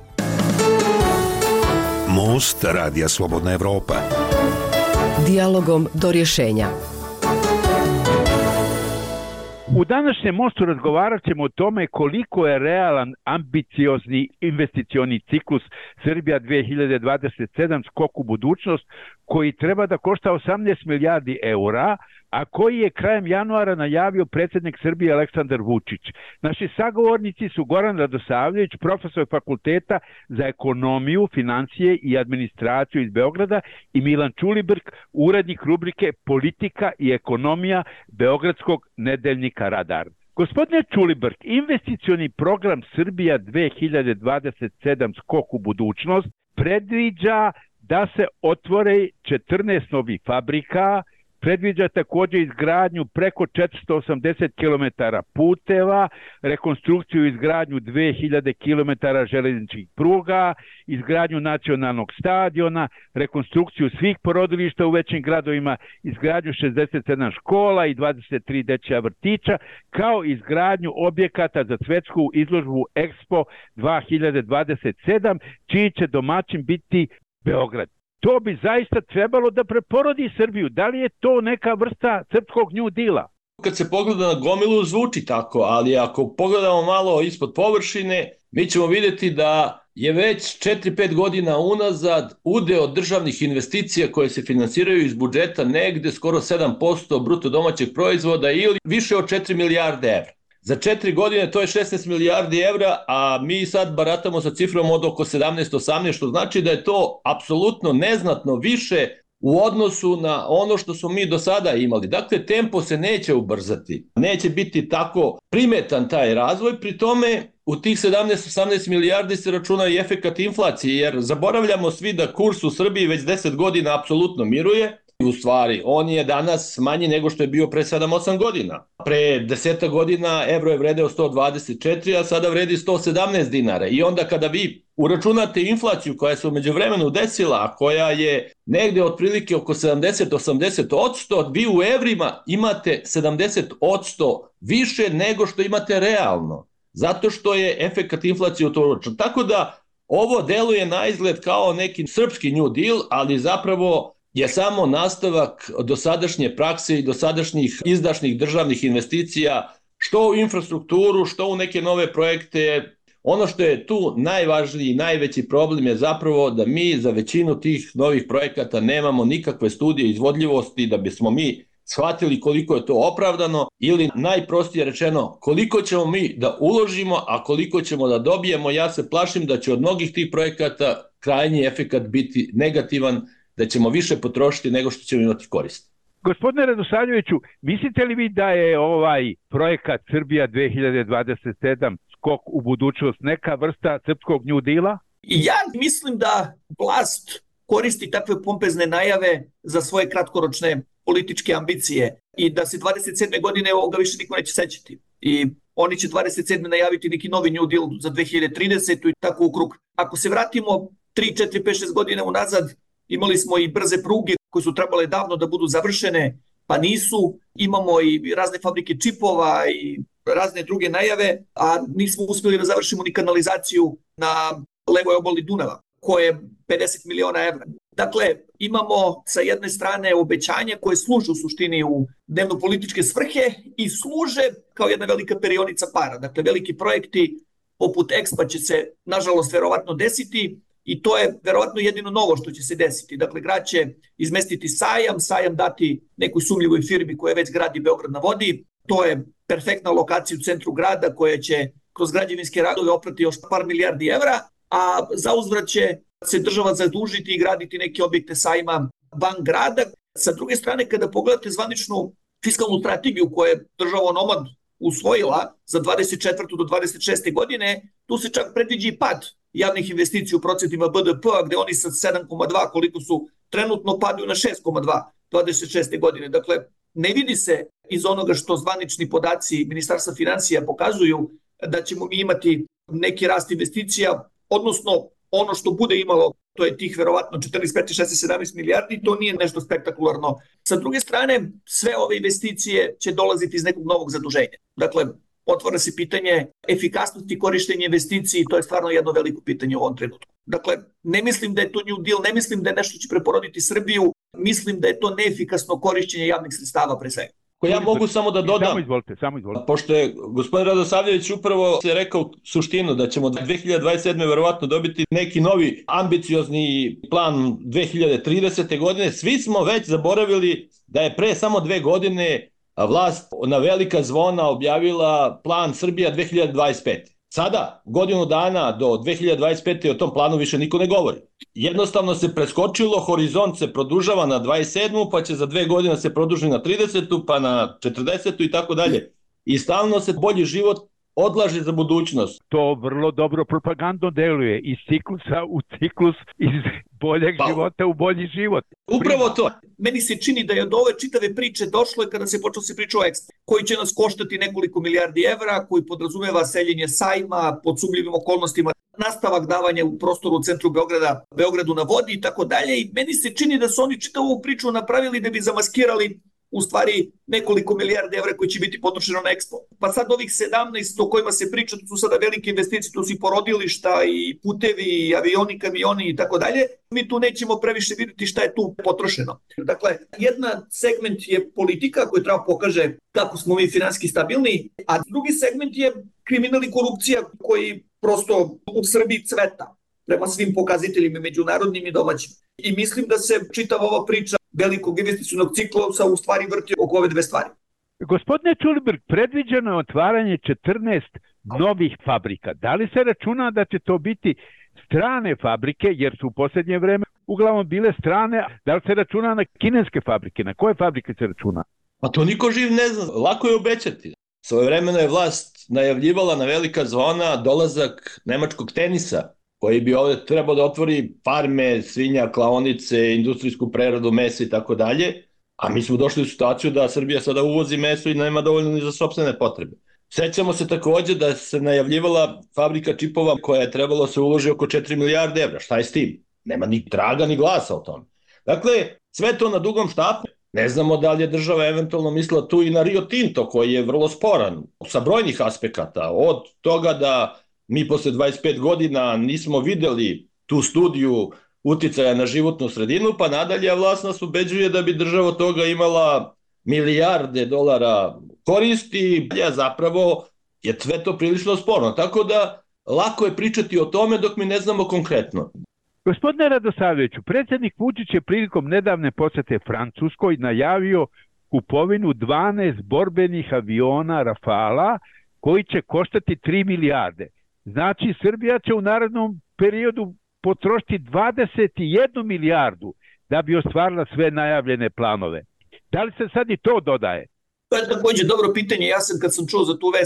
Most Radija Slobodna Evropa. Dijalogom do rješenja. U današnjem mostu razgovarat ćemo o tome koliko je realan, ambiciozni investicioni ciklus Srbija dvije hiljade dvadeset sedam skok u budućnost, koji treba da košta osamnaest milijardi eura, a koji je krajem januara najavio predsjednik Srbije Aleksandar Vučić. Naši sagovornici su Goran Radosavljević, profesor Fakulteta za ekonomiju, financije i administraciju iz Beograda, i Milan Ćulibrk, urednik rubrike Politika i ekonomija beogradskog nedeljnika Radar. Gospodine Ćulibrk, investicioni program Srbija dvije hiljade dvadeset sedam skok u budućnost predviđa da se otvore četrnaest novih fabrika, predviđa također izgradnju preko četiristo osamdeset kilometara puteva, rekonstrukciju i izgradnju dvije hiljade kilometara željezničkih pruga, izgradnju nacionalnog stadiona, rekonstrukciju svih porodilišta u većim gradovima, izgradnju šezdeset sedam škola i dvadeset tri dečja vrtića, kao izgradnju objekata za svjetsku izložbu Expo dvije hiljade dvadeset sedam, čiji će domaćin biti Beograd. To bi zaista trebalo da preporodi Srbiju. Da li je to neka vrsta srpskog New Deala? Kad se pogleda na gomilu zvuči tako, ali ako pogledamo malo ispod površine, mi ćemo vidjeti da je već četiri pet godina unazad udeo državnih investicija koje se finansiraju iz budžeta negde skoro sedam posto bruto domaćeg proizvoda ili više od četiri milijarde evra. Za četiri godine to je šesnaest milijardi evra, a mi sad baratamo sa cifrom od oko sedamnaest osamnaest, što znači da je to apsolutno neznatno više u odnosu na ono što smo mi do sada imali. Dakle, tempo se neće ubrzati, neće biti tako primetan taj razvoj, pri tome u tih sedamnaest osamnaest milijardi se računa i efekat inflacije, jer zaboravljamo svi da kurs u Srbiji već deset godina apsolutno miruje. U stvari, on je danas manji nego što je bio pre sedam osam godina. Pre deset godina evro je vredeo sto dvadeset četiri, a sada vredi sto sedamnaest dinara. I onda kada vi uračunate inflaciju koja se u međuvremenu desila, a koja je negde otprilike oko sedamdeset do osamdeset odsto, vi u evrima imate sedamdeset odsto više nego što imate realno. Zato što je efekat inflacije utoročan. Tako da ovo deluje na izgled kao neki srpski New Deal, ali zapravo je samo nastavak dosadašnje prakse i dosadašnjih izdašnih državnih investicija, što u infrastrukturu, što u neke nove projekte. Ono što je tu najvažniji i najveći problem je zapravo da mi za većinu tih novih projekata nemamo nikakve studije izvodljivosti da bismo mi shvatili koliko je to opravdano ili najprostije rečeno koliko ćemo mi da uložimo, a koliko ćemo da dobijemo. Ja se plašim da će od mnogih tih projekata krajnji efekat biti negativan, da ćemo više potrošiti nego što ćemo imati korist. Gospodine Radosavljeviću, mislite li vi da je ovaj projekat Srbija dvije hiljade dvadeset sedam skok u budućnost, neka vrsta srpskog New Deala? Ja mislim da vlast koristi takve pompezne najave za svoje kratkoročne političke ambicije i da se dvadeset sedme godine ovoga više niko neće sećati. I oni će dvadeset sedme najaviti neki novi New Deal za dve hiljade tridesetu i tako u krug. Ako se vratimo tri, četiri, pet, šest godina unazad, imali smo i brze pruge koje su trebale davno da budu završene, pa nisu. Imamo i razne fabrike čipova i razne druge najave, a nismo uspjeli da završimo ni kanalizaciju na levoj obali Dunava, koje je pedeset miliona evra. Dakle, imamo sa jedne strane obećanja koje služe u suštini u dnevno-političke svrhe i služe kao jedna velika perionica para. Dakle, veliki projekti poput Expa će se, nažalost, verovatno desiti i to je verovatno jedino novo što će se desiti. Dakle, grad će izmestiti sajam, sajam dati nekoj sumljivoj firmi koja već gradi Beograd na vodi. To je perfektna lokacija u centru grada koja će kroz građevinske radove oprati još par milijardi evra, a za uzvrat će se država zadužiti i graditi neke objekte sajma van grada. Sa druge strane, kada pogledate zvaničnu fiskalnu strategiju koju je država onomad usvojila za dvadeset četvrtu do dvadeset šeste godine, tu se čak predviđa i pad javnih investicija u procentima B D P-a, gde oni sa sedam zarez dva koliko su trenutno padaju na šest zarez dva dvadeset šeste godine. Dakle, ne vidi se iz onoga što zvanični podaci Ministarstva finansija pokazuju da ćemo mi imati neki rast investicija, odnosno ono što bude imalo, to je tih verovatno četrnaest, petnaest, šesnaest, sedamnaest milijardi, to nije nešto spektakularno. Sa druge strane, sve ove investicije će dolaziti iz nekog novog zaduženja. Dakle, otvara se pitanje efikasnosti korištenja investiciji, to je stvarno jedno veliko pitanje u ovom trenutku. Dakle, ne mislim da je to New Deal, ne mislim da je nešto će preporoditi Srbiju, mislim da je to neefikasno korišćenje javnih sredstava pre svega. Ko ja mogu samo da dodam, samo izvolite, samo izvolite. Pošto je gospodin Radosavljević upravo se rekao suštinu da ćemo dve hiljade dvadeset sedme verovatno dobiti neki novi ambiciozni plan dve hiljade tridesete godine, svi smo već zaboravili da je pre samo dve godine vlast na velika zvona objavila plan Srbija dve hiljade dvadeset pete. Sada, godinu dana do dve hiljade dvadeset pete o tom planu više niko ne govori. Jednostavno se preskočilo, horizont se produžava na dvadeset sedmu, pa će za dve godine se produži na tridesetu, pa na četrdesetu i tako dalje. I stalno se bolji život odlaže za budućnost. To vrlo dobro propagandno deluje iz ciklusa u ciklus, iz boljeg pa, života u bolji život. Upravo to. Meni se čini da je od ove čitave priče došlo je kada se počeo se priča o Expo, koji će nas koštati nekoliko milijardi evra, koji podrazumeva seljenje sajma pod sumnjivim okolnostima, nastavak davanja u prostoru u centru Beograda, Beogradu na vodi i tako dalje. I meni se čini da su oni čitavu ovu priču napravili da bi zamaskirali u stvari nekoliko milijarde evra koji će biti potrošeno na Expo. Pa sad ovih sedamnaest o kojima se priča, to su sada velike investicije, tu su i porodilišta i putevi, i avioni, kamioni i tako dalje. Mi tu nećemo previše vidjeti šta je tu potrošeno. Dakle, jedan segment je politika koja treba pokaže kako smo mi finansijski stabilni, a drugi segment je kriminal i korupcija koji prosto u Srbiji cveta prema svim pokazateljima međunarodnim i domaćim. I mislim da se čitava ova priča velikog investicionog ciklusa u stvari vrti oko ove dve stvari. Gospodine Čulibrk, predviđeno je otvaranje četrnaest novih fabrika. Da li se računa da će to biti strane fabrike, jer su u posljednje vreme uglavnom bile strane? Da li se računa na kineske fabrike? Na koje fabrike se računa? Pa to niko živ ne zna. Lako je obećati. Svojevremeno je vlast najavljivala na velika zvona dolazak nemačkog tenisa, koji bi ovdje trebao da otvori farme, svinja, klaonice, industrijsku preradu mesa i tako dalje, a mi smo došli u situaciju da Srbija sada uvozi meso i nema dovoljno ni za sopstvene potrebe. Sećamo se također da se najavljivala fabrika čipova koja je trebalo se uloži oko četiri milijarde evra. Šta je s tim? Nema ni traga ni glasa o tome. Dakle, sve to na dugom štapu. Ne znamo da li je država eventualno mislila tu i na Rio Tinto, koji je vrlo sporan sa brojnih aspekata. Od toga da mi posle dvadeset pet godina nismo videli tu studiju uticaja na životnu sredinu, pa nadalje vlast nas ubeđuje da bi država od toga imala milijarde dolara koristi, a zapravo je sve to prilično sporno. Tako da lako je pričati o tome dok mi ne znamo konkretno. Gospodine Radosavljeviću, predsjednik Vučić je prilikom nedavne posete Francuskoj najavio kupovinu dvanaest borbenih aviona Rafala koji će koštati tri milijarde. Znači, Srbija će u narednom periodu potrošiti dvadeset jednu milijardu da bi ostvarila sve najavljene planove. Da li se sad i to dodaje? To je također dobro pitanje. Ja sam kad sam čuo za tu vest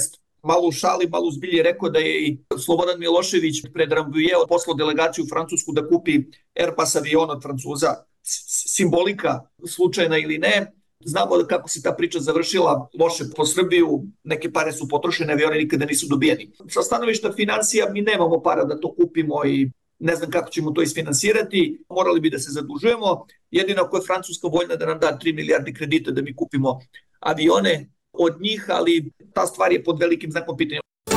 malo u šali, malo u zbilji rekao da je i Slobodan Milošević pred Rambouillet poslao delegaciju u Francusku da kupi Airbus avion od Francuza. Simbolika, slučajna ili ne, znamo kako se ta priča završila loše po Srbiju, neke pare su potrošene, avioni nikada nisu dobijeni. Sa stanovišta financija mi nemamo para da to kupimo i ne znam kako ćemo to isfinansirati, morali bi da se zadužujemo. Jedino ako je Francuska voljna da nam da tri milijarde kredita da mi kupimo avione od njih, ali ta stvar je pod velikim znakom pitanja.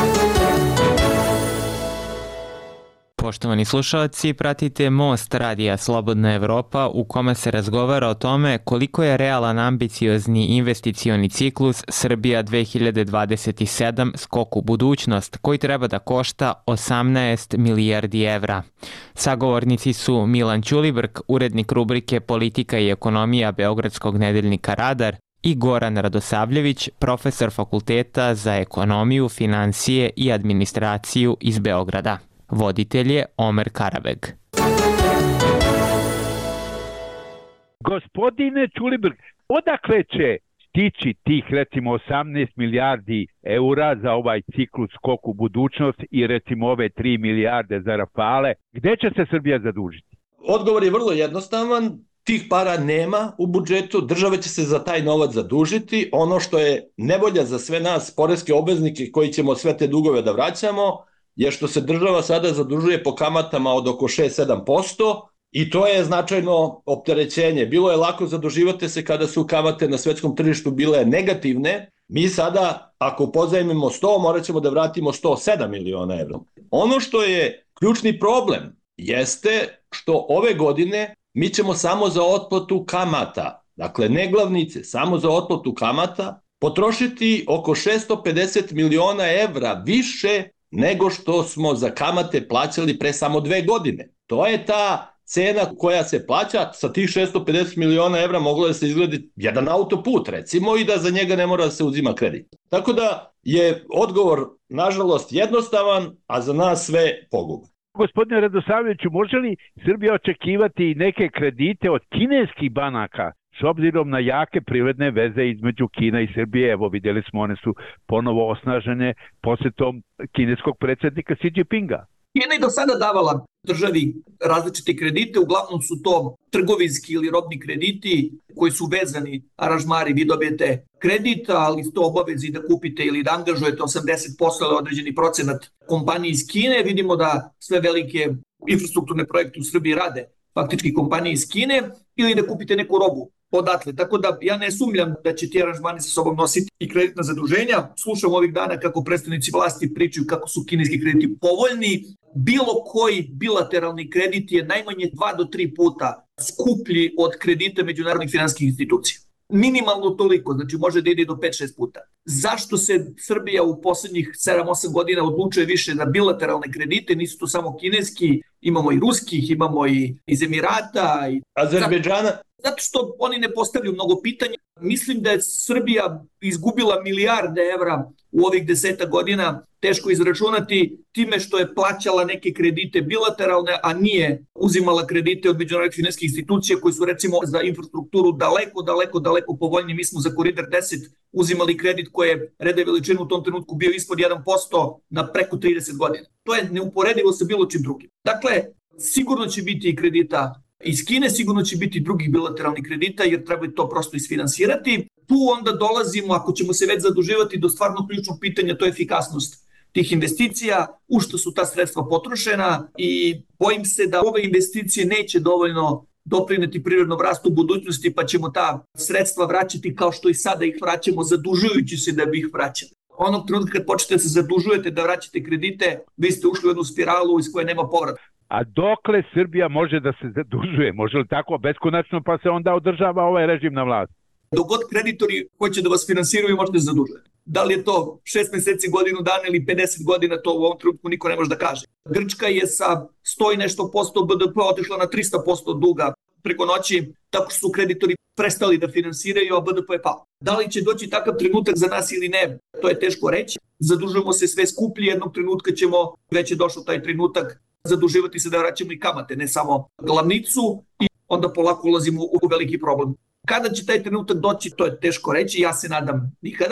Poštovani slušalci, pratite Most radija Slobodna Evropa u kome se razgovara o tome koliko je realan ambiciozni investicioni ciklus Srbija dve hiljade dvadeset sedam skok u budućnost koji treba da košta osamnaest milijardi evra. Sagovornici su Milan Ćulibrk, urednik rubrike Politika i ekonomija Beogradskog nedeljnika Radar, i Goran Radosavljević, profesor Fakulteta za ekonomiju, finansije i administraciju iz Beograda. Voditelj je Omer Karabeg. Gospodine Ćulibrk, odakle će stići tih recimo osamnaest milijardi eura za ovaj ciklus skok u budućnost i recimo ove tri milijarde za Rafale? Gde će se Srbija zadužiti? Odgovor je vrlo jednostavan. Tih para nema u budžetu, država će se za taj novac zadužiti. Ono što je nevolja za sve nas, poreske obveznike koji ćemo sve te dugove da vraćamo, je što se država sada zadužuje po kamatama od oko šest do sedam posto i to je značajno opterećenje. Bilo je lako zaduživati se kada su kamate na svetskom tržištu bile negativne. Mi sada, ako pozajmimo sto, morat ćemo da vratimo sto sedam miliona evra. Ono što je ključni problem jeste što ove godine mi ćemo samo za otplatu kamata, dakle ne glavnice, samo za otplatu kamata, potrošiti oko šesto pedeset miliona evra više nego što smo za kamate plaćali pre samo dve godine. To je ta cena koja se plaća. Sa tih šesto pedeset miliona evra moglo da se izgledi jedan autoput recimo i da za njega ne mora da se uzima kredit. Tako da je odgovor nažalost jednostavan, a za nas sve poguban. Gospodine Radosavljeviću, može li Srbija očekivati neke kredite od kineskih banaka s obzirom na jake privredne veze između Kina i Srbije? Evo, vidjeli smo, one su ponovo osnažene posjetom kineskog predsjednika Xi Jinpinga. Kina je do sada davala državi različite kredite, uglavnom su to trgovinski ili robni krediti koji su vezani aranžmari, vi dobijete kredit, ali ste obavezi da kupite ili da angažujete osamdeset posto ili određeni procenat kompanije iz Kine. Vidimo da sve velike infrastrukturne projekte u Srbiji rade faktički kompanije iz Kine ili da kupite neku robu odatle. Tako da ja ne sumnjam da će ti aranžmani sa sobom nositi i kreditna zaduženja. Slušam ovih dana kako predstavnici vlasti pričaju kako su kineski krediti povoljni. Bilo koji bilateralni kredit je najmanje dva do tri puta skuplji od kredita međunarodnih finansijskih institucija. Minimalno toliko, znači može da ide do pet do šest puta. Zašto se Srbija u poslednjih sedam do osam godina odlučuje više na bilateralne kredite? Nisu to samo kineski, imamo i ruskih, imamo i iz Emirata. I... Azerbejdžana? Zato što oni ne postavljaju mnogo pitanja. Mislim da je Srbija izgubila milijarde evra u ovih deseta godina, teško izračunati, time što je plaćala neke kredite bilateralne, a nije uzimala kredite od međunarodnih finansijskih institucija koji su recimo za infrastrukturu daleko, daleko, daleko povoljniji. Mi smo za Koridor deset uzimali kredit koji je reda veličinu u tom trenutku bio ispod jedan posto na preko trideset godina. To je neuporedivo sa bilo čim drugim. Dakle, sigurno će biti i kredita iz Kine, sigurno će biti drugih bilateralnih kredita jer treba to prosto isfinansirati. Tu onda dolazimo, ako ćemo se već zaduživati, do stvarno ključnog pitanja, to je efikasnost tih investicija, u što su ta sredstva potrošena i bojim se da ove investicije neće dovoljno doprineti prirodnom rastu u budućnosti, pa ćemo ta sredstva vraćati kao što i sada ih vraćamo, zadužujući se da bi ih vraćali. Onog trenutka kad počnete da se zadužujete, da vraćate kredite, vi ste ušli u jednu spiralu iz koje nema povrata. A dokle Srbija može da se zadužuje? Može li tako beskonačno pa se onda održava ovaj režim na vlasti? Dok god kreditori hoće da vas finansiraju, možete se zadužiti. Da li je to šest meseci, godinu dana ili pedeset godina, to u ovom trenutku niko ne može da kaže. Grčka je sa sto i nešto posto B D P otišla na trista posto duga preko noći, tako što su kreditori prestali da finansiraju, a B D P je pao. Da li će doći takav trenutak za nas ili ne, to je teško reći. Zadužujemo se sve skuplji, jednog trenutka ćemo, već je došao taj trenutak, zaduživati se da vraćamo i kamate, ne samo glavnicu i onda polako ulazimo u veliki problem. Kada će taj trenutak doći, to je teško reći, ja se nadam nikada,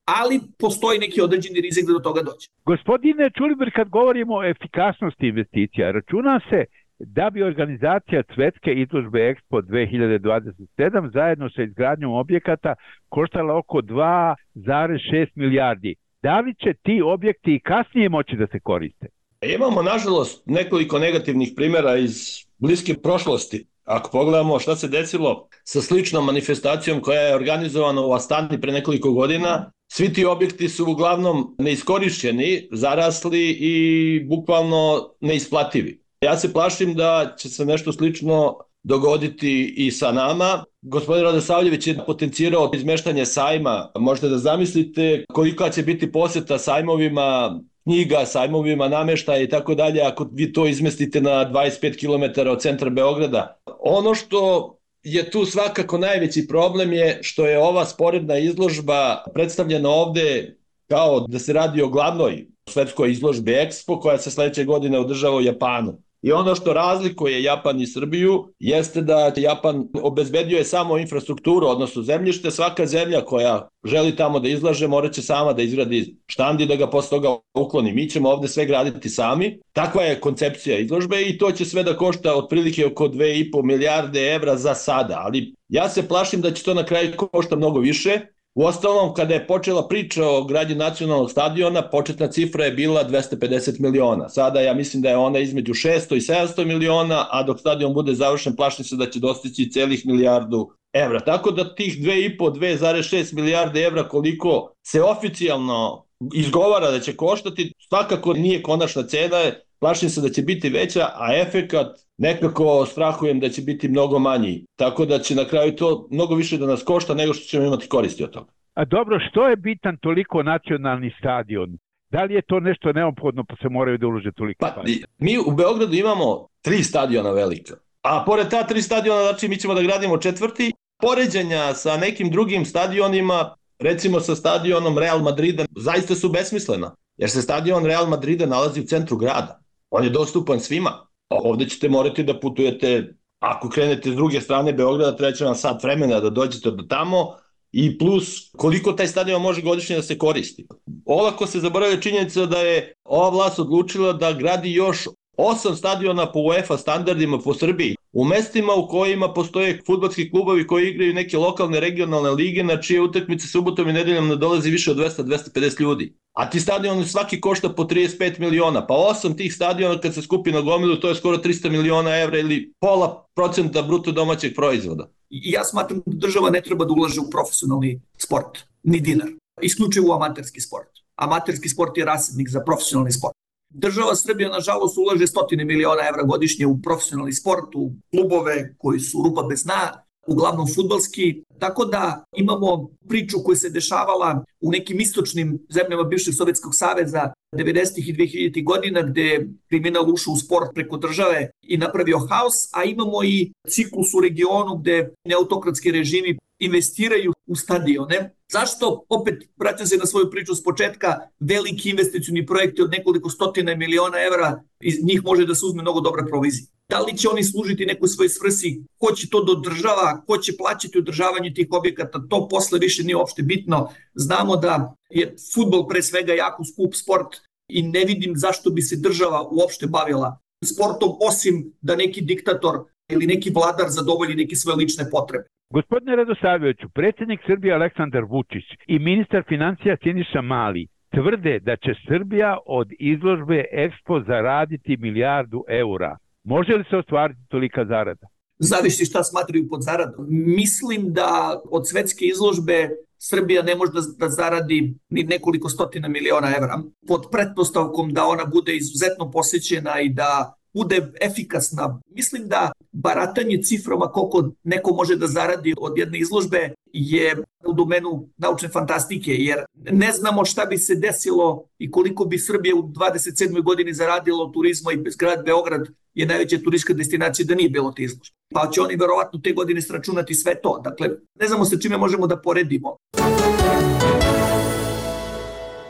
ali postoji neki određeni rizik da do toga dođe. Gospodine Čulibrk, kad govorimo o efikasnosti investicija, računa se da bi organizacija Svetske izložbe Expo dve hiljade dvadeset sedam zajedno sa izgradnjom objekata koštala oko dva zarez šest milijardi. Da li će ti objekti i kasnije moći da se koriste? Imamo, nažalost, nekoliko negativnih primjera iz bliske prošlosti. Ako pogledamo šta se desilo sa sličnom manifestacijom koja je organizovana u Astani pre nekoliko godina, svi ti objekti su uglavnom neiskorišćeni, zarasli i bukvalno neisplativi. Ja se plašim da će se nešto slično dogoditi i sa nama. Gospodin Radosavljević je potencirao izmeštanje sajma. Možete da zamislite kolika će biti poseta sajmovima knjiga, sajmovima nameštaja i tako dalje ako vi to izmestite na dvadeset pet kilometara od centra Beograda. Ono što je tu svakako najveći problem je što je ova sporedna izložba predstavljena ovde kao da se radi o glavnoj svetskoj izložbi Expo koja se sledeće godine održava u Japanu. I ono što razlikuje Japan i Srbiju jeste da Japan obezbedio je samo infrastrukturu, odnosno zemljište. Svaka zemlja koja želi tamo da izlaže morat će sama da izgradi štand i da ga posle toga ukloni. Mi ćemo ovde sve graditi sami. Takva je koncepcija izložbe i to će sve da košta otprilike oko dve i po milijarde evra za sada. Ali ja se plašim da će to na kraju košta mnogo više. Uostalom, kada je počela priča o gradnji nacionalnog stadiona, početna cifra je bila dvesta pedeset miliona. Sada ja mislim da je ona između šesto i sedamsto miliona, a dok stadion bude završen, plašim se da će dostići celih milijardu evra. Tako da tih dve i po, dve zarez šest milijarde evra koliko se oficijalno izgovara da će koštati, svakako nije konačna cena, plašim se da će biti veća, a efekat nekako strahujem da će biti mnogo manji. Tako da će na kraju to mnogo više da nas košta nego što ćemo imati koristi od toga. A dobro, što je bitan toliko nacionalni stadion? Da li je to nešto neophodno pa se moraju da ulože toliko? Pa, mi u Beogradu imamo tri stadiona velika. A pored ta tri stadiona, znači mi ćemo da gradimo četvrti. Poređenja sa nekim drugim stadionima, recimo sa stadionom Real Madrida, zaista su besmislena. Jer se stadion Real Madrida nalazi u centru grada. On je dostupan svima. Ovde ćete morati da putujete, ako krenete s druge strane Beograda, treće vam sat vremena da dođete do tamo i plus koliko taj stadion može godišnje da se koristi. Olako se zaboravlja činjenica da je ova vlast odlučila da gradi još osam stadiona po UEFA standardima po Srbiji, u mestima u kojima postoje fudbalski klubovi koji igraju neke lokalne regionalne lige, na čije utakmice subotom i nedeljom ne dolazi više od dvesta do dvesta pedeset ljudi. A ti stadioni svaki košta po trideset pet miliona, pa osam tih stadiona kad se skupi na gomilu, to je skoro trista miliona evra ili pola procenta bruto domaćeg proizvoda. I ja smatram da država ne treba da ulaže u profesionalni sport, ni dinar, isključivo u amaterski sport. Amaterski sport je rasadnik za profesionalni sport. Država Srbija, nažalost, ulaže stotine miliona evra godišnje u profesionalni sport, u klubove koji su rupa bez dna, uglavnom fudbalski, tako da imamo priču koja se dešavala u nekim istočnim zemljama bivšeg Sovjetskog saveza devedesetih i dvehiljaditih godina gde je kriminal ušao u sport preko države i napravio haos, a imamo i ciklus u regionu gde neautokratski režimi investiraju u stadione. Zašto? Opet vraćam se na svoju priču s početka, veliki investicioni projekti od nekoliko stotina miliona evra, iz njih može da se uzme mnogo dobra provizija. Da li će oni služiti nekoj svoj svrsi, ko će to da održava, ko će plaćati održavanje tih objekata, to posle više nije uopšte bitno. Znamo da je fudbal pre svega jako skup sport i ne vidim zašto bi se država uopšte bavila sportom, osim da neki diktator ili neki vladar zadovolji neke svoje lične potrebe. Gospodine Radosavljeviću, predsjednik Srbije Aleksandar Vučić i ministar financija Siniša Mali tvrde da će Srbija od izložbe Expo zaraditi milijardu eura. Može li se ostvariti tolika zarada? Zavisi šta smatraju pod zaradom. Mislim da od svetske izložbe Srbija ne može da zaradi ni nekoliko stotina miliona evra, pod pretpostavkom da ona bude izuzetno posjećena i da bude efikasna. Mislim da baratanje ciframa koliko neko može da zaradi od jedne izložbe je u domenu naučne fantastike, jer ne znamo šta bi se desilo i koliko bi Srbija u dvadeset sedmoj godini zaradilo od turizma i grad Beograd je najveća turistička destinacija da nije bilo te izložbe. Pa će oni verovatno te godine sračunati sve to. Dakle, ne znamo sa čime možemo da poredimo.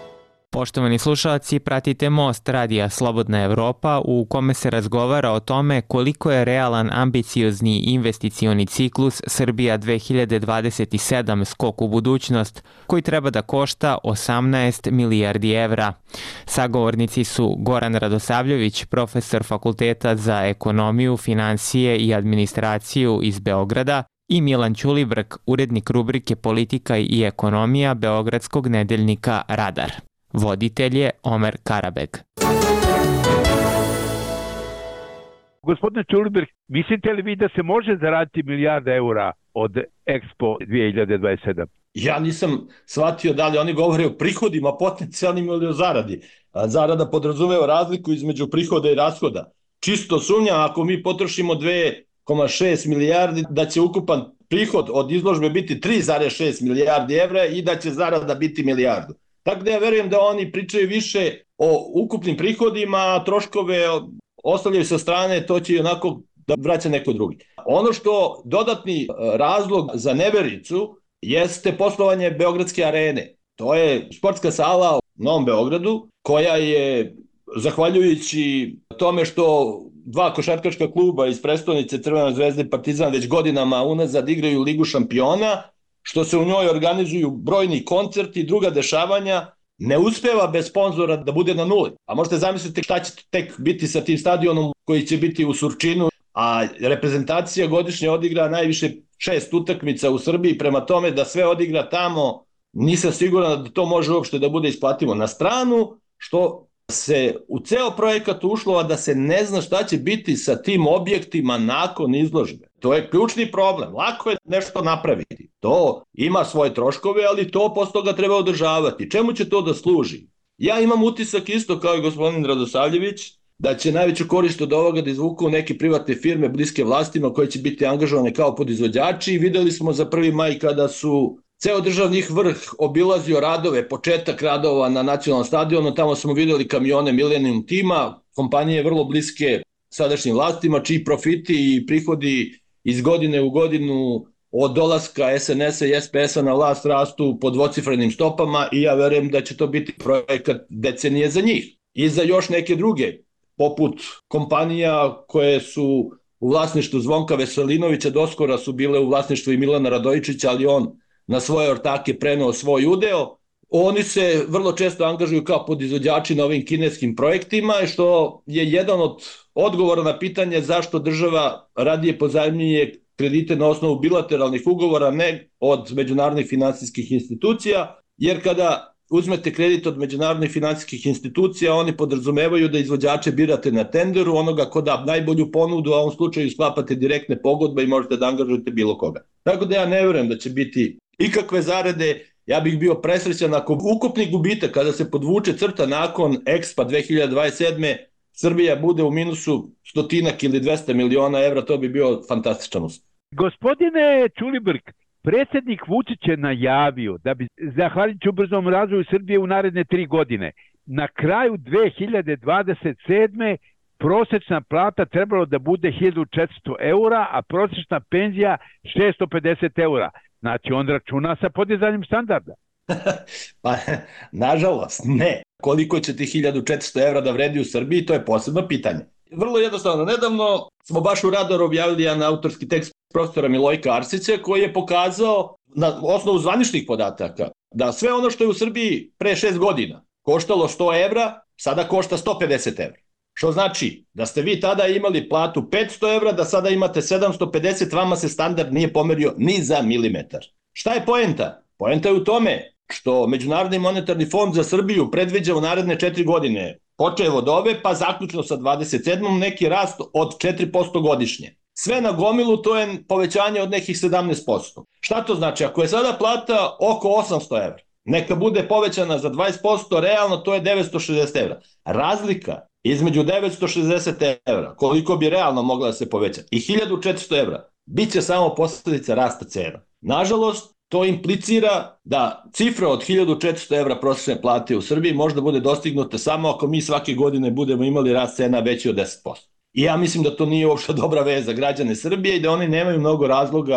Poštovani slušalci, pratite Most radija Slobodna Evropa u kome se razgovara o tome koliko je realan ambiciozni investicioni ciklus Srbija dve hiljade dvadeset sedam skok u budućnost koji treba da košta osamnaest milijardi evra. Sagovornici su Goran Radosavljević, profesor Fakulteta za ekonomiju, financije i administraciju iz Beograda, i Milan Ćulibrk, urednik rubrike Politika i ekonomija beogradskog nedeljnika Radar. Voditelj je Omer Karabeg. Gospodine Ćulibrk, mislite li vi da se može zaraditi milijarda eura od Expo dve hiljade dvadeset sedam? Ja nisam shvatio da li oni govore o prihodima potencijalnim ili o zaradi. Zarada podrazumeva razliku između prihoda i rashoda. Čisto sumnjam ako mi potrošimo dve zarez šest milijardi da će ukupan prihod od izložbe biti tri zarez šest milijardi evra i da će zarada biti milijardu. Tako da ja verujem da oni pričaju više o ukupnim prihodima, a troškove ostavljaju sa strane, to će i onako da vraća neko drugi. Ono što dodatni razlog za nevericu jeste poslovanje Beogradske arene. To je sportska sala u Novom Beogradu koja je, zahvaljujući tome što dva košarkaška kluba iz prestonice Crvena zvezda i Partizan već godinama unazad igraju Ligu šampiona, što se u njoj organizuju brojni koncerti i druga dešavanja, ne uspeva bez sponzora da bude na nuli. A možete zamisliti šta će tek biti sa tim stadionom koji će biti u Surčinu, a reprezentacija godišnje odigra najviše šest utakmica u Srbiji, prema tome da sve odigra tamo, nisam siguran da to može uopšte da bude isplativo. Na stranu što se u ceo projekat ušlo, a da se ne zna šta će biti sa tim objektima nakon izložbe. To je ključni problem. Lako je nešto napraviti. To ima svoje troškove, ali to posle toga treba održavati. Čemu će to da služi? Ja imam utisak isto kao i gospodin Radosavljević, da će najveću korist od ovoga da izvuku neke privatne firme bliske vlastima koje će biti angažovane kao podizvođači. Videli smo za prvi maj kada su ceo državni vrh obilazio radove, početak radova na nacionalnom stadionu, tamo smo videli kamione Millennium tima, kompanije vrlo bliske sadašnjim vlastima, čiji profiti i prihodi iz godine u godinu od dolaska es en es a i es pe es a na vlast rastu po dvocifrenim stopama i ja verujem da će to biti projekat decenije za njih. I za još neke druge, poput kompanija koje su u vlasništvu Zvonka Veselinovića, doskora su bile u vlasništvu i Milana Radojičića, ali on na svoje ortake preneo svoj udeo. Oni se vrlo često angažuju kao podizvođači na ovim kineskim projektima, što je jedan od odgovora na pitanje zašto država radije pozajmljuje kredite na osnovu bilateralnih ugovora, ne od međunarodnih finansijskih institucija, jer kada uzmete kredit od međunarodnih finansijskih institucija, oni podrazumevaju da izvođače birate na tenderu, onoga ko da najbolju ponudu, a u ovom slučaju sklapate direktne pogodbe i možete da angažujete bilo koga. Tako da ja ne verujem da će biti ikakve zarade. Ja bih bio presrećan ako ukupni gubitak kada se podvuče crta nakon Expo dve hiljade dvadeset sedme Srbija bude u minusu stotinak ili dvesta miliona evra, to bi bio fantastičan uspeh. Gospodine Ćulibrk, predsjednik Vučić je najavio da bi zahvaljujući ubrzom razvoju Srbije u naredne tri godine na kraju dve hiljade dvadeset sedme prosječna plata trebalo da bude hiljadu četiristo eura, a prosječna penzija šesto pedeset eura. Znači on računa sa podizanjem standarda. Pa, nažalost, ne. Koliko će ti hiljadu četiristo evra da vredi u Srbiji, to je posebno pitanje. Vrlo jednostavno, nedavno smo baš u Radaru objavili jedan autorski tekst profesora Milojka Arsića koji je pokazao na osnovu zvaničnih podataka da sve ono što je u Srbiji pre šest godina koštalo sto evra, sada košta sto pedeset evra. Što znači da ste vi tada imali platu petsto evra, da sada imate sedamsto pedeset, vama se standard nije pomerio ni za milimetar. Šta je poenta? Poenta je u tome što Međunarodni monetarni fond za Srbiju predviđa u naredne četiri godine, počev od ove pa zaključno sa dvadeset sedmom neki rast od četiri posto godišnje. Sve na gomilu to je povećanje od nekih sedamnaest posto. Šta to znači? Ako je sada plata oko osamsto evra, neka bude povećana za dvadeset posto, realno to je devetsto šezdeset evra. Razlika između devetsto šezdeset evra, koliko bi realno mogla da se poveća, i hiljadu četiristo evra, bit će samo posljedica rasta cena. Nažalost, to implicira da cifra od hiljadu četiristo evra prosječne plate u Srbiji možda bude dostignuta samo ako mi svake godine budemo imali rast cena veći od deset posto. I ja mislim da to nije uopšte dobra veza za građane Srbije i da oni nemaju mnogo razloga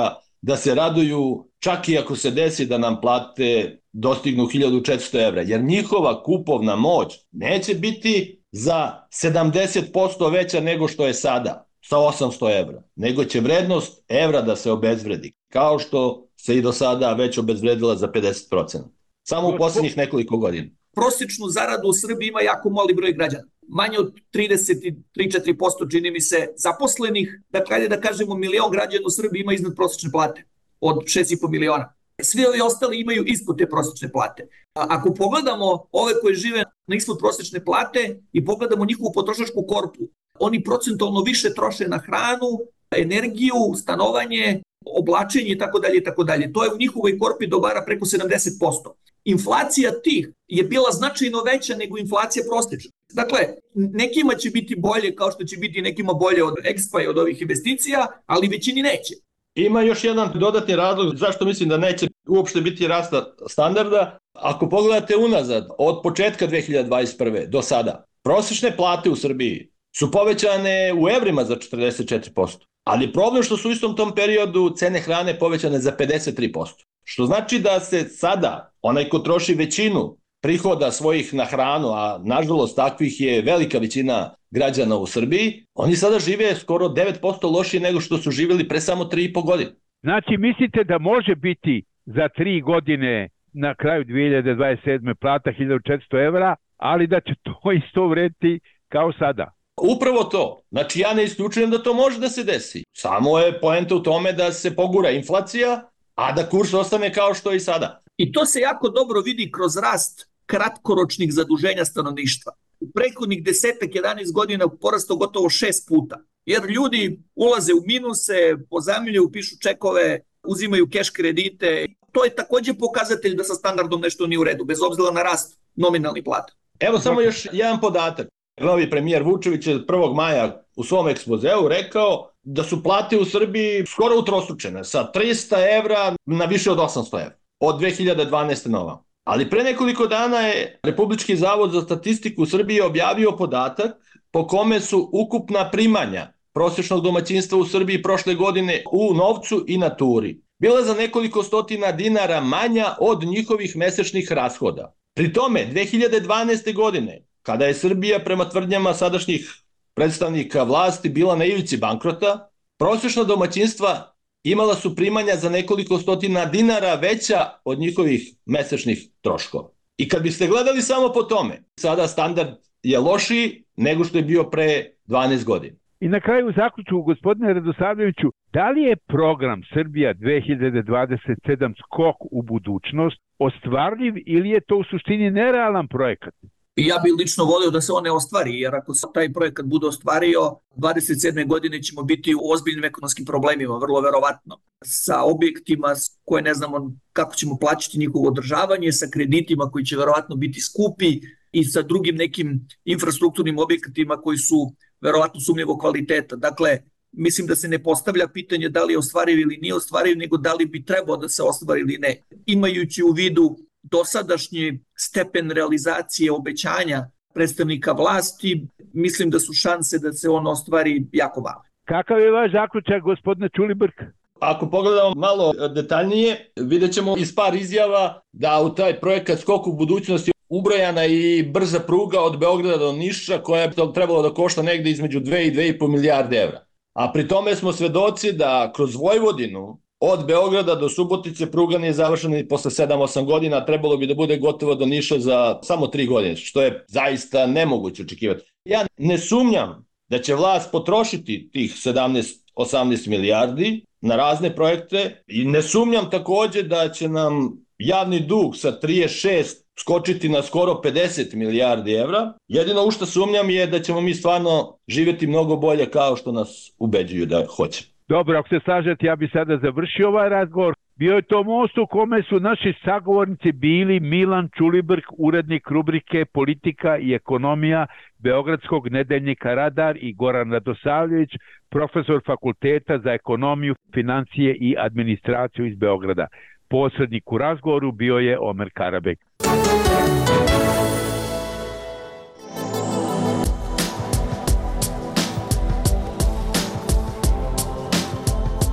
da se raduju čak i ako se desi da nam plate dostignu hiljadu četiristo evra, jer njihova kupovna moć neće biti za sedamdeset posto veća nego što je sada, sa osamsto evra, nego će vrednost evra da se obezvredi, kao što se i do sada već obezvredila za pedeset posto. Samo u posljednjih nekoliko godina. Prosječnu zaradu u Srbiji ima jako mali broj građana. Manje od trideset tri do četiri posto čini mi se zaposlenih. Dakle, ajde da kažemo milion građana u Srbiji ima iznad prosječne plate od šest i po miliona. Svi ovi ostali imaju ispod te prosječne plate. A ako pogledamo ove koji žive na ispod prosječne plate i pogledamo njihovu potrošačku korpu, oni procentualno više troše na hranu, energiju, stanovanje, oblačenje i tako dalje i tako dalje. To je u njihovoj korpi dobara preko sedamdeset posto. Inflacija tih je bila značajno veća nego inflacija prosječna. Dakle, nekima će biti bolje kao što će biti nekima bolje od Expa i od ovih investicija, ali većini neće. Ima još jedan dodatni razlog zašto mislim da neće uopšte biti rasta standarda. Ako pogledate unazad, od početka dve hiljade dvadeset prve do sada, prosječne plate u Srbiji su povećane u evrima za četrdeset četiri posto. Ali problem što su u istom tom periodu cene hrane povećane za pedeset tri posto. Što znači da se sada onaj ko troši većinu prihoda svojih na hranu, a nažalost takvih je velika većina građana u Srbiji, oni sada žive skoro devet posto lošije nego što su živjeli pre samo tri i po godine. Znači, mislite da može biti za tri godine na kraju dve hiljade dvadeset sedme plata hiljadu četiristo evra, ali da će to isto vrediti kao sada? Upravo to. Znači, ja ne isključujem da to može da se desi. Samo je poenta u tome da se pogura inflacija, a da kurs ostane kao što je i sada. I to se jako dobro vidi kroz rast kratkoročnih zaduženja stanovništva. U prethodnih desetak jedanaest godina porastao gotovo šest puta. Jer ljudi ulaze u minuse, pozajmljuju, pišu čekove, uzimaju keš kredite. To je također pokazatelj da sa standardom nešto nije u redu, bez obzira na rast nominalnih plata. Evo samo još jedan podatak. Novi premijer Vučević je prvog maja u svom ekspozeu rekao da su plate u Srbiji skoro utrostručene, sa trista evra na više od osamsto evra, od dve hiljade dvanaeste na ovam. Ali pre nekoliko dana je Republički zavod za statistiku u Srbiji objavio podatak po kome su ukupna primanja prosječnog domaćinstva u Srbiji prošle godine u novcu i naturi bila za nekoliko stotina dinara manja od njihovih mesečnih rashoda. Pri tome, dve hiljade dvanaeste godine, kada je Srbija prema tvrdnjama sadašnjih predstavnika vlasti bila na ivici bankrota, prosječna domaćinstva imala su primanja za nekoliko stotina dinara veća od njihovih mesečnih troškova. I kad biste gledali samo po tome, sada standard je lošiji nego što je bio pre dvanaest godina. I na kraju zaključu, gospodine Radosavljeviću, da li je program Srbija dve hiljade dvadeset sedam skok u budućnost ostvarljiv ili je to u suštini nerealan projekat? I ja bih lično volio da se on ne ostvari, jer ako se taj projekat bude ostvario, dvadeset sedme godine ćemo biti u ozbiljnim ekonomskim problemima, vrlo verovatno. Sa objektima koje ne znamo kako ćemo plaćati njihovo održavanje, sa kreditima koji će verovatno biti skupi i sa drugim nekim infrastrukturnim objektima koji su verovatno sumnjivo kvaliteta. Dakle, mislim da se ne postavlja pitanje da li je ostvariv ili nije ostvariv, nego da li bi trebao da se ostvari ili ne. Imajući u vidu dosadašnji stepen realizacije obećanja predstavnika vlasti, mislim da su šanse da se on ostvari jako male. Kakav je vaš zaključak, gospodine Ćulibrk? Ako pogledamo malo detaljnije, vidjet ćemo iz par izjava da u taj projekat Skok u budućnosti ubrojana i brza pruga od Beograda do Niša koja je trebalo da košta negde između dve i dve i po milijarde evra. A pri tome smo svedoci da kroz Vojvodinu od Beograda do Subotice pruga nije završena i posle sedam osam godina, a trebalo bi da bude gotovo do Niša za samo tri godine, što je zaista nemoguće očekivati. Ja ne sumnjam da će vlast potrošiti tih sedamnaest osamnaest milijardi na razne projekte i ne sumnjam takođe da će nam javni dug sa trideset šest skočiti na skoro pedeset milijardi evra. Jedino u što sumnjam je da ćemo mi stvarno živjeti mnogo bolje kao što nas ubeđuju da hoće. Dobro, ako se slažete, ja bi sada završio ovaj razgovor. Bio je to most u kome su naši sagovornici bili Milan Ćulibrk, urednik rubrike Politika i ekonomija Beogradskog nedeljnika Radar, i Goran Radosavljević, profesor Fakulteta za ekonomiju, financije i administraciju iz Beograda. Posrednik u razgovoru bio je Omer Karabek.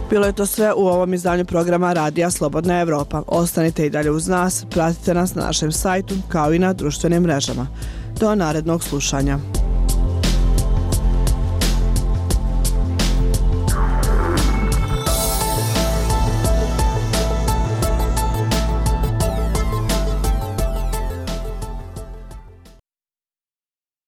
Bilo je to sve u ovom izdanju programa Radija Slobodna Evropa. Ostanite i dalje uz nas, pratite nas na našem sajtu kao i na društvenim mrežama. Do narednog slušanja.